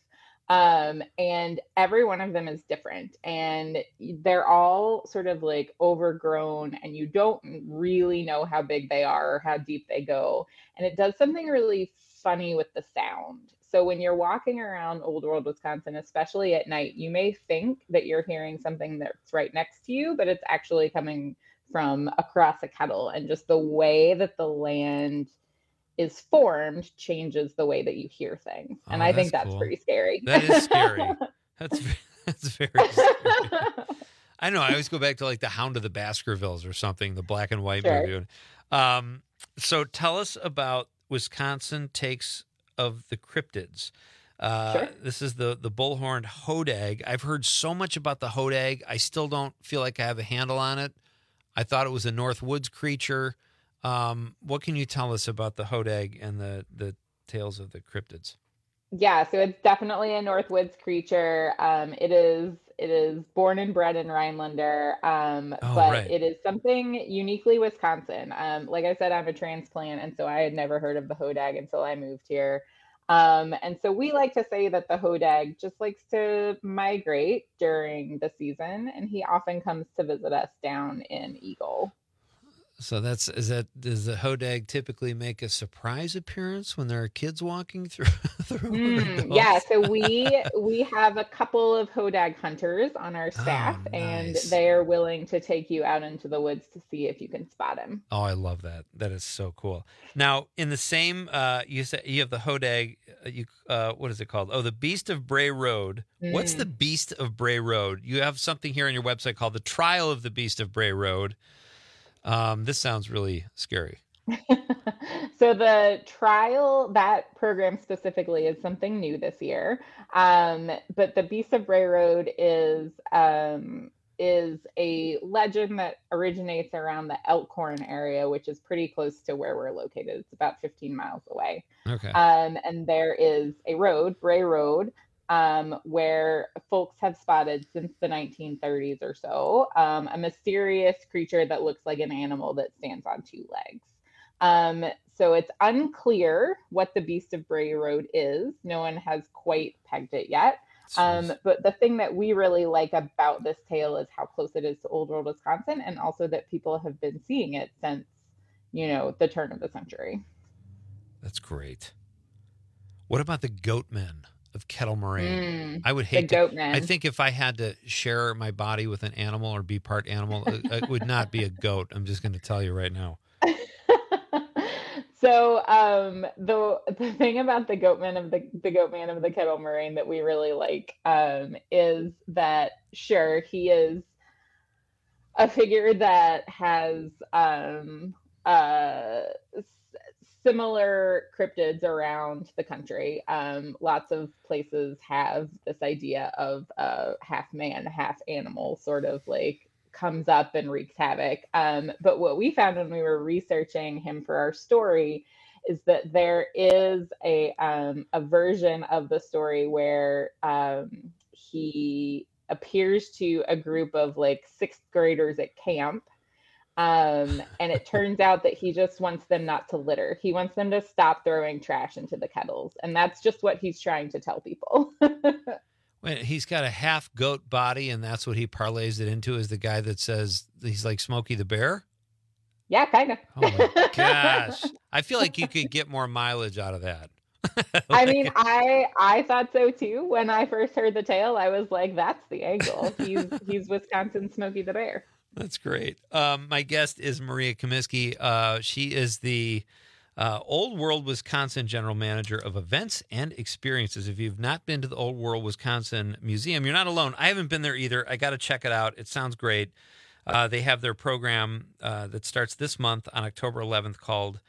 Um, and every one of them is different, and they're all sort of like overgrown, and you don't really know how big they are or how deep they go. And it does something really funny with the sound. So when you're walking around Old World Wisconsin, especially at night, you may think that you're hearing something that's right next to you, but it's actually coming from across a kettle. And just the way that the land is formed changes the way that you hear things. And Oh, I think that's that's cool. pretty scary. That is scary. That's ve- that's very scary. I know. I always go back to like the Hound of the Baskervilles or something, the black and white Sure. movie. Um, so tell us about Wisconsin takes of the Cryptids. Uh, Sure. This is the the bullhorned hodag. I've heard so much about the hodag. I still don't feel like I have a handle on it. I thought it was a North Woods creature. Um, what can you tell us about the hodag and the, the tales of the cryptids? Yeah, so it's definitely a Northwoods creature. Um, it is it is born and bred in Rhinelander, um, Oh, but right. it is something uniquely Wisconsin. Um, like I said, I'm a transplant, and so I had never heard of the hodag until I moved here. Um, and so we like to say that the hodag just likes to migrate during the season, and he often comes to visit us down in Eagle. So that's is that does the hodag typically make a surprise appearance when there are kids walking through? through Mm, yeah, so we we have a couple of hodag hunters on our staff, Oh, and nice. they are willing to take you out into the woods to see if you can spot him. Oh, I love that. That is so cool. Now, in the same, uh, you said you have the hodag. uh, You uh, what is it called? Oh, the Beast of Bray Road. What's Mm. the Beast of Bray Road? You have something here on your website called the Trial of the Beast of Bray Road. Um, this sounds really scary. So the trial, that program specifically, is something new this year. Um, but the Beast of Bray Road is um, is a legend that originates around the Elkhorn area, which is pretty close to where we're located. It's about fifteen miles away. Okay. Um, and there is a road, Bray Road, um, where folks have spotted since the nineteen thirties or so um, a mysterious creature that looks like an animal that stands on two legs. Um, so it's unclear what the Beast of Bray Road is. No one has quite pegged it yet. Um, but the thing that we really like about this tale is how close it is to Old World Wisconsin, and also that people have been seeing it since, you know, the turn of the century. That's great. What about the Goatmen of Kettle Moraine? Mm, I would the hate to. Goatmen. I think if I had to share my body with an animal or be part animal, it, it would not be a goat. I'm just going to tell you right now. So um, the the thing about the Goatman of the the Goatman of the Kettle Moraine that we really like um, is that sure, he is a figure that has um, uh, s- similar cryptids around the country. Um, lots of places have this idea of uh, half man, half animal, sort of like comes up and wreaks havoc. Um, but what we found when we were researching him for our story is that there is a um, a version of the story where um, he appears to a group of like sixth graders at camp. Um, and it turns out that he just wants them not to litter. He wants them to stop throwing trash into the kettles. And that's just what he's trying to tell people. Wait, he's got a half goat body, and that's what he parlays it into. Is the guy that says he's like Smokey the Bear? Yeah, kind of. Oh my gosh, I feel like you could get more mileage out of that. I mean, I I thought so too. When I first heard the tale, I was like, "That's the angle. He's he's Wisconsin Smokey the Bear." That's great. Um, my guest is Maria Comiskey. Uh, she is the uh, Old World Wisconsin General Manager of Events and Experiences. If you've not been to the Old World Wisconsin Museum, you're not alone. I haven't been there either. I got to check it out. It sounds great. Uh, they have their program uh, that starts this month on October eleventh called,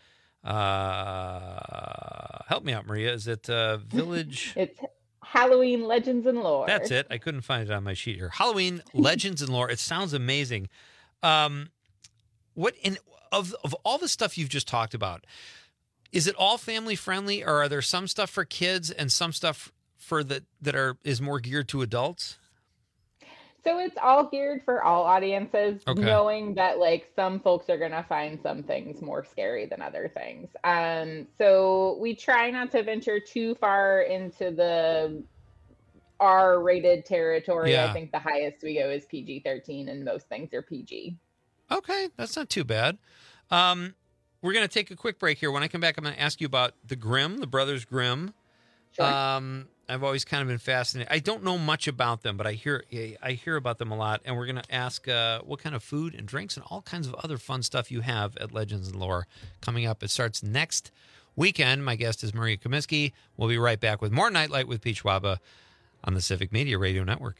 uh, help me out, Maria. Is it uh, Village? It's Halloween Legends and Lore. That's it. I couldn't find it on my sheet here. Halloween Legends and Lore. It sounds amazing. Um, what in of of all the stuff you've just talked about, is it all family friendly, or are there some stuff for kids and some stuff for that that are is more geared to adults? So it's all geared for all audiences, Okay. knowing that like some folks are going to find some things more scary than other things. Um, so we try not to venture too far into the R-rated territory. Yeah. I think the highest we go is P G thirteen, and most things are P G. Okay, that's not too bad. Um, we're going to take a quick break here. When I come back, I'm going to ask you about the Grimm, the Brothers Grimm. Sure. Um, I've always kind of been fascinated. I don't know much about them, but I hear I hear about them a lot. And we're going to ask uh, what kind of food and drinks and all kinds of other fun stuff you have at Legends and Lore coming up. It starts next weekend. My guest is Maria Comiskey. We'll be right back with more Nightlight with Pete Schwaba on the Civic Media Radio Network.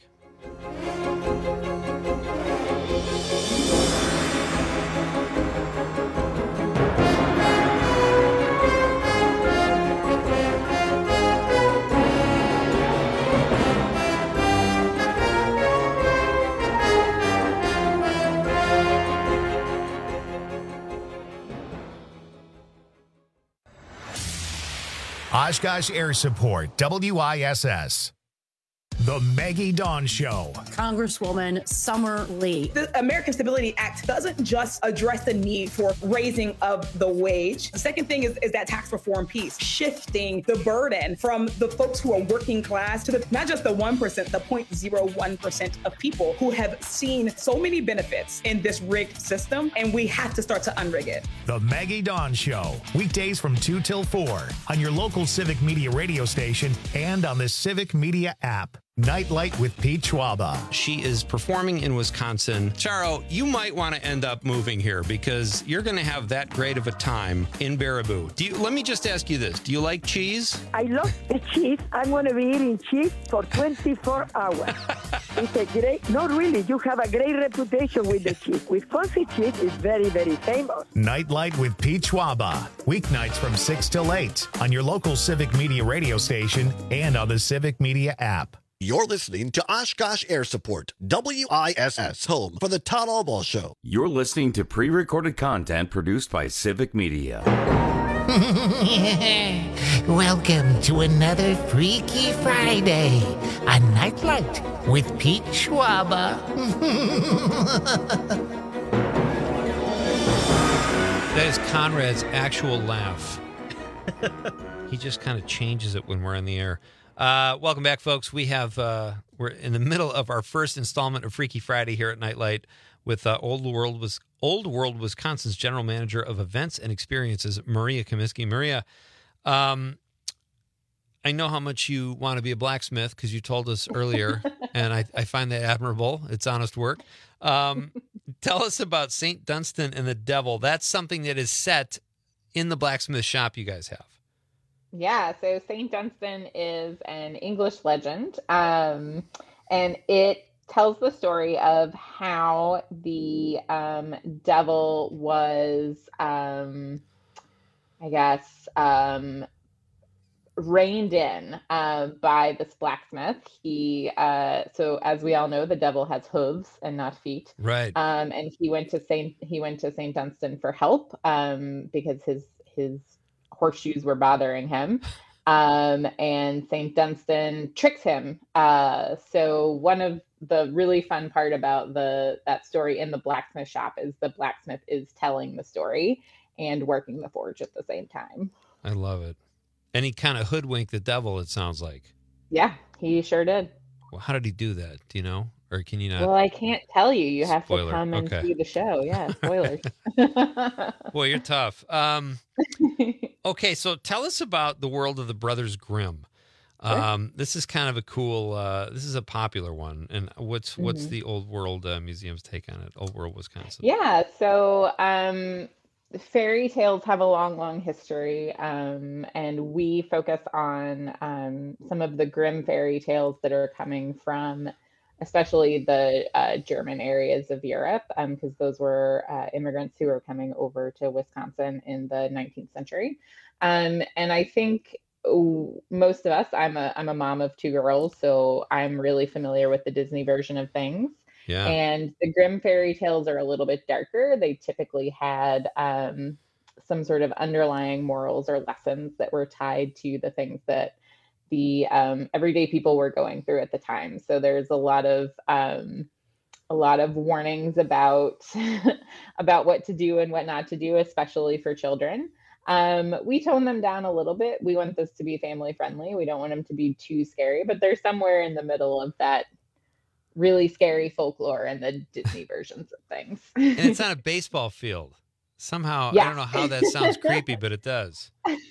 Oshkosh Air Support, W I S S. The Maggie Dawn Show. Congresswoman Summer Lee. The American Stability Act doesn't just address the need for raising of the wage. The second thing is, is that tax reform piece, shifting the burden from the folks who are working class to the, not just the one percent, the zero point zero one percent of people who have seen so many benefits in this rigged system, and we have to start to unrig it. The Maggie Dawn Show, weekdays from two till four on your local Civic Media radio station and on the Civic Media app. Nightlight with Pete Schwaba. She is performing in Wisconsin. Charo, you might want to end up moving here because you're going to have that great of a time in Baraboo. Do you, let me just ask you this. Do you like cheese? I love the cheese. I'm going to be eating cheese for twenty-four hours. It's a great, not really, you have a great reputation with the cheese. Wisconsin cheese is very, very famous. Nightlight with Pete Schwaba. Weeknights from six till eight on your local Civic Media radio station and on the Civic Media app. You're listening to Oshkosh Air Support, W I S S, home for the Todd Albaugh Show. You're listening to pre-recorded content produced by Civic Media. Welcome to another Freaky Friday, a Nightlight with Pete Schwaba. That is Conrad's actual laugh. He just kind of changes it when we're on the air. Uh, welcome back, folks. We have uh, we're in the middle of our first installment of Freaky Friday here at Nightlight with uh, Old World was Old World Wisconsin's General Manager of Events and Experiences, Maria Comiskey. Maria, um, I know how much you want to be a blacksmith because you told us earlier, and I, I find that admirable. It's honest work. Um, tell us about Saint Dunstan and the Devil. That's something that is set in the blacksmith shop you guys have. Yeah, so Saint Dunstan is an English legend, um, and it tells the story of how the um, devil was, um, I guess, um, reined in uh, by this blacksmith. He, uh, so as we all know, the devil has hooves and not feet. Right. Um, and he went to Saint he went to Saint Dunstan for help um, because his his horseshoes were bothering him. Um, and Saint Dunstan tricks him. Uh, so one of the really fun part about the that story in the blacksmith shop is the blacksmith is telling the story and working the forge at the same time. I love it. And he kind of hoodwinked the devil, it sounds like. Yeah, he sure did. Well, how did he do that? Do you know? Or can you not? Well, I can't tell you. You have Spoiler. to come and Okay. see the show. Yeah, spoilers. Boy, you're tough. Um, okay, so tell us about the world of the Brothers Grimm. Um, this is kind of a cool, uh, this is a popular one. And what's what's Mhm. the Old World uh, Museum's take on it? Old World Wisconsin. Yeah, so um, fairy tales have a long, long history, um, and we focus on um, some of the Grimm fairy tales that are coming from especially the uh, German areas of Europe, because um, those were uh, immigrants who were coming over to Wisconsin in the nineteenth century. Um, and I think most of us, I'm a I'm a mom of two girls, so I'm really familiar with the Disney version of things. Yeah. And the Grimm fairy tales are a little bit darker. They typically had um, some sort of underlying morals or lessons that were tied to the things that the um, everyday people were going through at the time. So there's a lot of um, a lot of warnings about about what to do and what not to do, especially for children. Um, we tone them down a little bit. We want this to be family friendly. We don't want them to be too scary, but they're somewhere in the middle of that really scary folklore and the Disney versions of things. And it's on a baseball field. Somehow, Yeah. I don't know how that sounds creepy, but it does.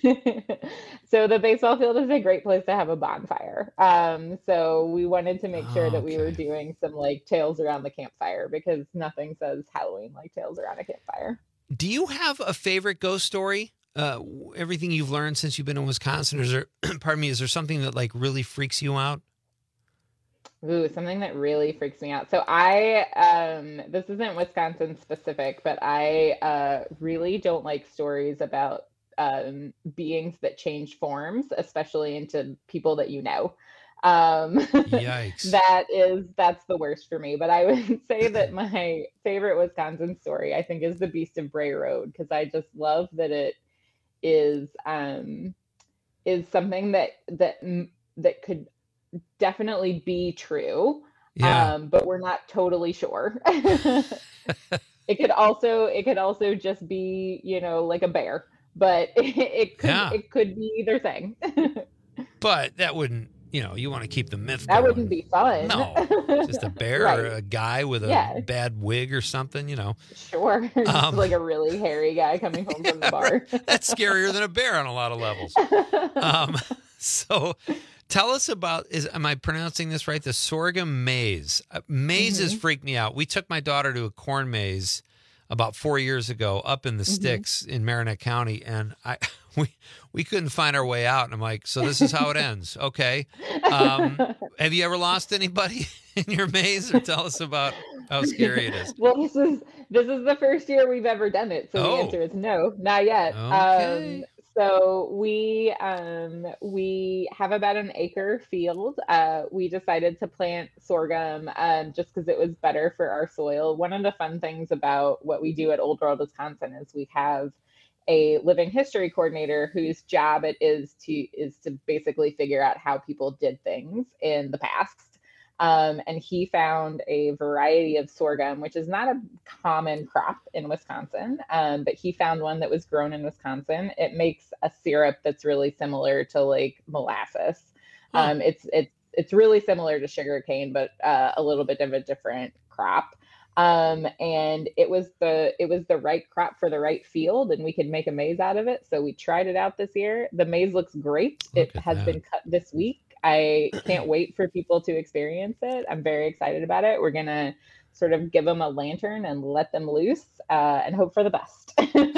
So the baseball field is a great place to have a bonfire. Um, so we wanted to make sure that we were doing some like tales around the campfire, because nothing says Halloween like tales around a campfire. Do you have a favorite ghost story? Uh, everything you've learned since you've been in Wisconsin, or is there, pardon me, is there something that like really freaks you out? Ooh, something that really freaks me out. So I, um, this isn't Wisconsin specific, but I uh, really don't like stories about um, beings that change forms, especially into people that you know. Um, Yikes. That is, that's the worst for me. But I would say that my favorite Wisconsin story, I think, is the Beast of Bray Road, because I just love that it is, um, is something that that that could definitely be true. Yeah. Um, but we're not totally sure. It could also it could also just be, you know, like a bear, but it, it could Yeah. it could be either thing. But that wouldn't, you know, you want to keep the myth That going. wouldn't be fun. No, just a bear Right. or a guy with a Yeah. bad wig or something, you know. Sure. Just Um, like a really hairy guy coming home from the bar. That's scarier than a bear on a lot of levels. Um, so tell us about, is am I pronouncing this right? The sorghum maze. Uh, mazes Mhm. freak me out. We took my daughter to a corn maze about four years ago up in the Mhm. sticks in Marinette County, and I we we couldn't find our way out. And I'm like, so this is how it ends. Okay. Um, have you ever lost anybody in your maze? Or tell us about how scary it is. Well, this is this is the first year we've ever done it, so Oh. the answer is no, not yet. Okay. Um, so we um, we have about an acre field. Uh, we decided to plant sorghum um, just because it was better for our soil. One of the fun things about what we do at Old World Wisconsin is we have a living history coordinator whose job it is to is to basically figure out how people did things in the past. Um, and he found a variety of sorghum, which is not a common crop in Wisconsin, um, but he found one that was grown in Wisconsin. It makes a syrup that's really similar to like molasses. Um, it's it's it's really similar to sugarcane, but uh, a little bit of a different crop. Um, and it was the it was the right crop for the right field, and we could make a maze out of it. So we tried it out this year. The maze looks great. It has that. been cut this week. I can't wait for people to experience it. I'm very excited about it. We're gonna sort of give them a lantern and let them loose uh, and hope for the best.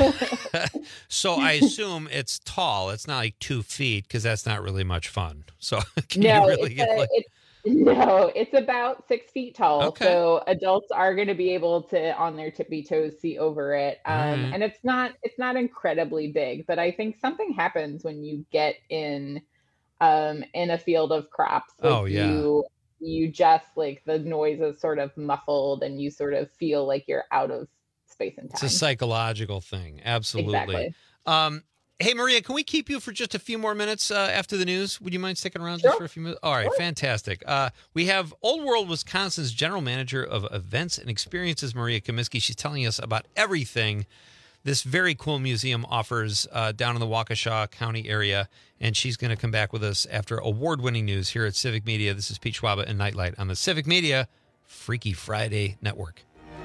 So I assume it's tall. It's not like two feet because that's not really much fun. So can no, you really it's get a, like, it's, no, it's about six feet tall. Okay. So adults are going to be able to, on their tippy toes, see over it. Um, Alright. And it's not it's not incredibly big, but I think something happens when you get in um, in a field of crops. Like Oh, yeah. You, you just like the noise is sort of muffled, and you sort of feel like you're out of space and time. it's a psychological thing. Absolutely. Exactly. Um, hey, Maria, can we keep you for just a few more minutes uh, after the news? Would you mind sticking around just for a few minutes? All right, fantastic. Uh, we have Old World Wisconsin's General Manager of Events and Experiences, Maria Comiskey. She's telling us about everything this very cool museum offers uh, down in the Waukesha County area, and she's going to come back with us after award-winning news here at Civic Media. This is Pete Schwaba and Nightlight on the Civic Media Freaky Friday Network.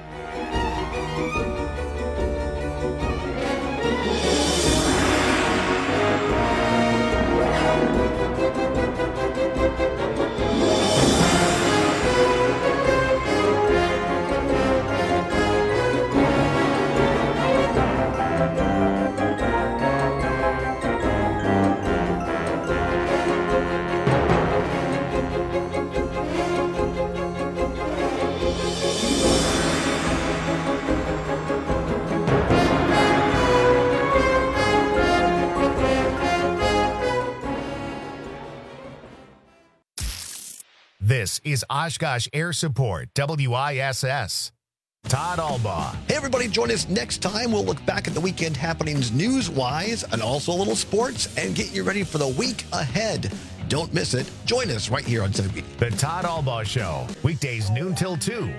This is Oshkosh Air Support, W I S S. Todd Albaugh. Hey, everybody, join us next time. We'll look back at the weekend happenings news-wise and also a little sports and get you ready for the week ahead. Don't miss it. Join us right here on Civic Media. The Todd Albaugh Show, weekdays noon till two.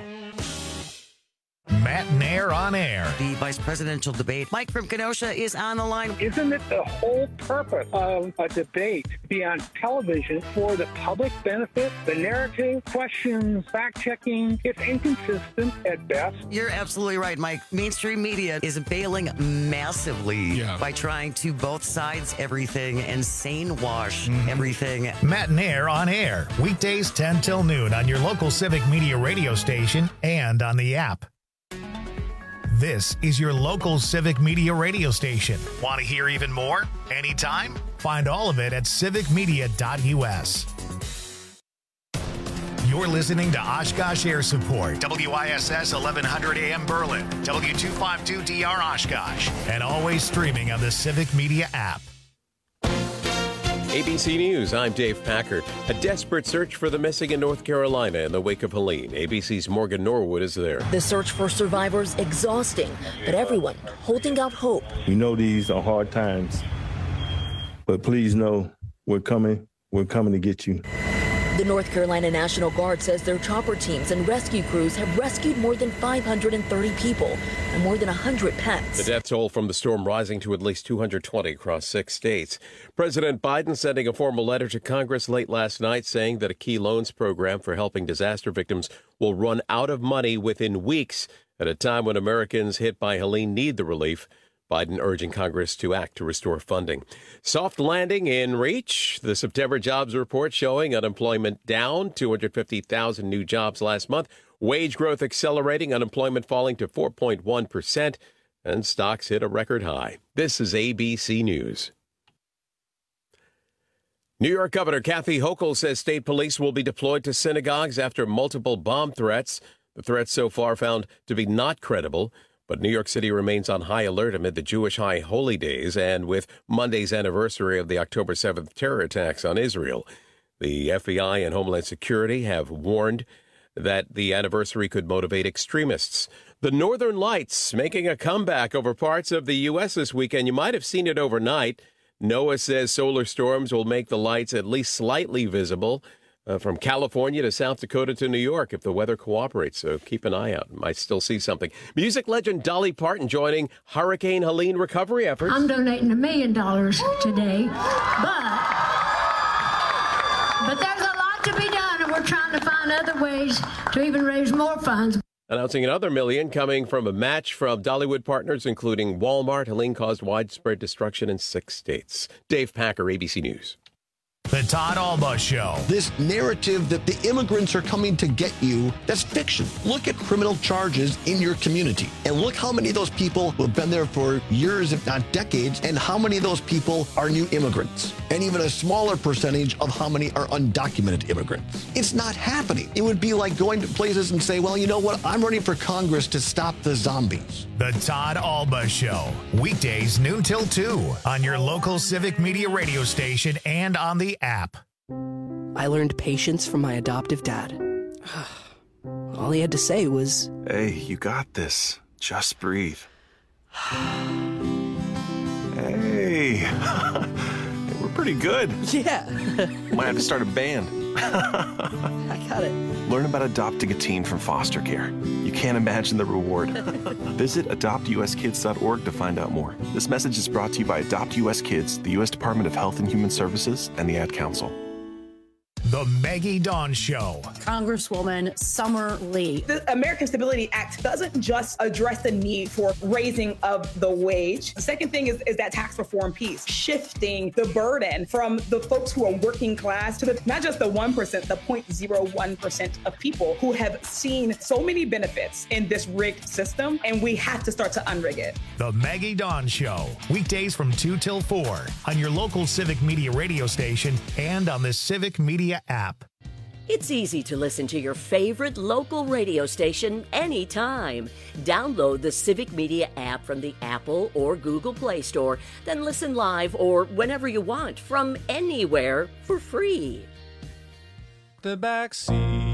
Matt and Air on air. The vice presidential debate. Mike from Kenosha is on the line. Isn't it the whole purpose of a debate to be on television for the public benefit? The narrative, questions, fact-checking, it's inconsistent at best. You're absolutely right, Mike. Mainstream media is failing massively by trying to both sides everything and sane wash everything. Matt and Air on air, weekdays ten till noon on your local Civic Media radio station and on the app. This is your local Civic Media radio station. Want to hear even more? Anytime? Find all of it at civic media dot U S. You're listening to Oshkosh Air Support, W I S S eleven hundred A M Berlin, W two fifty-two D R Oshkosh, and always streaming on the Civic Media app. A B C News, I'm Dave Packard. A desperate search for the missing in North Carolina in the wake of Helene. A B C's Morgan Norwood is there. The search for survivors exhausting, but everyone holding out hope. We know these are hard times, but please know we're coming. We're coming to get you. The North Carolina National Guard says their chopper teams and rescue crews have rescued more than five hundred thirty people and more than one hundred pets. The death toll from the storm rising to at least two hundred twenty across six states. President Biden sending a formal letter to Congress late last night saying that a key loans program for helping disaster victims will run out of money within weeks at a time when Americans hit by Helene need the relief. Biden urging Congress to act to restore funding. Soft landing in reach. The September jobs report showing unemployment down, two hundred fifty thousand new jobs last month. Wage growth accelerating, unemployment falling to four point one percent, and stocks hit a record high. This is A B C News. New York Governor Kathy Hochul says state police will be deployed to synagogues after multiple bomb threats. The threats so far found to be not credible. But New York City remains on high alert amid the Jewish high holy days and with Monday's anniversary of the October seventh terror attacks on Israel. The F B I and Homeland Security have warned that the anniversary could motivate extremists. The Northern Lights making a comeback over parts of the U S this weekend. You might have seen it overnight. NOAA says solar storms will make the lights at least slightly visible. Uh, from California to South Dakota to New York, if the weather cooperates. So keep an eye out. Might still see something. Music legend Dolly Parton joining Hurricane Helene recovery efforts. I'm donating a million dollars today, but but there's a lot to be done, and we're trying to find other ways to even raise more funds. Announcing another million coming from a match from Dollywood partners, including Walmart. Helene caused widespread destruction in six states. Dave Packer, A B C News. The Todd Alba Show. This narrative that the immigrants are coming to get you, that's fiction. Look at criminal charges in your community and look how many of those people who have been there for years, if not decades, and how many of those people are new immigrants, and even a smaller percentage of how many are undocumented immigrants. It's not happening. It would be like going to places and say, well, you know what? I'm running for Congress to stop the zombies. The Todd Alba Show. Weekdays noon till two on your local Civic Media radio station and on the app. I learned patience from my adoptive dad. All he had to say was, "Hey, you got this. Just breathe." Hey, we're pretty good. Yeah. Might have to start a band. I got it. Learn about adopting a teen from foster care. You can't imagine the reward. Visit adopt u s kids dot org to find out more. This message is brought to you by Adopt U S Kids, the U S Department of Health and Human Services, and the Ad Council. The Maggie Dawn Show. Congresswoman Summer Lee. The American Stability Act doesn't just address the need for raising of the wage. The second thing is, is that tax reform piece, shifting the burden from the folks who are working class to the not just the one percent, the zero point zero one percent of people who have seen so many benefits in this rigged system, and we have to start to unrig it. The Maggie Dawn Show. Weekdays from two till four on your local Civic Media radio station and on the Civic Media app. It's easy to listen to your favorite local radio station anytime. Download the Civic Media app from the Apple or Google Play Store, then listen live or whenever you want from anywhere for free. The back seat.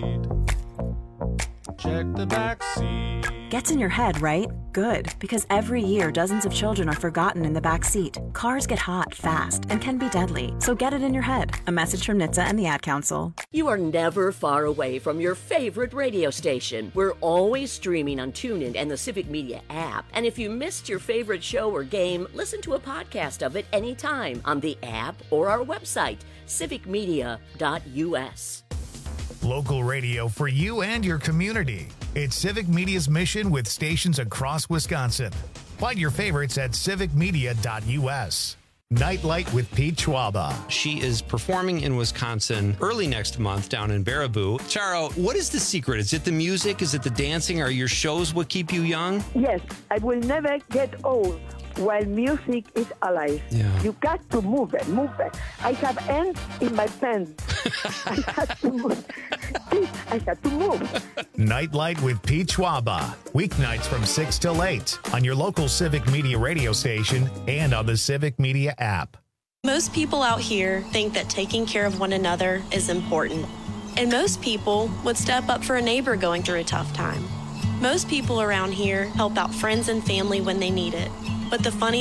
Check the back seat. Gets in your head, right? Good, because every year dozens of children are forgotten in the back seat. Cars get hot fast and can be deadly, so get it in your head. A message from N H T S A and the Ad Council. You are never far away from your favorite radio station. We're always streaming on TuneIn and the Civic Media app. And if you missed your favorite show or game, listen to a podcast of it anytime on the app or our website, civic media dot u s. Local radio for you and your community. It's Civic Media's mission with stations across Wisconsin. Find your favorites at civic media dot u s. Nightlight with Pete Schwaba. She is performing in Wisconsin early next month down in Baraboo. Charo, what is the secret? Is it the music? Is it the dancing? Are your shows what keep you young? Yes, I will never get old while music is alive. Yeah. You got to move it, move it. I have ants in my pants. I had to move. I had to move. Nightlight with Pete Schwaba. Weeknights from six till eight on your local Civic Media radio station and on the Civic Media app. Most people out here think that taking care of one another is important. And most people would step up for a neighbor going through a tough time. Most people around here help out friends and family when they need it. But the funny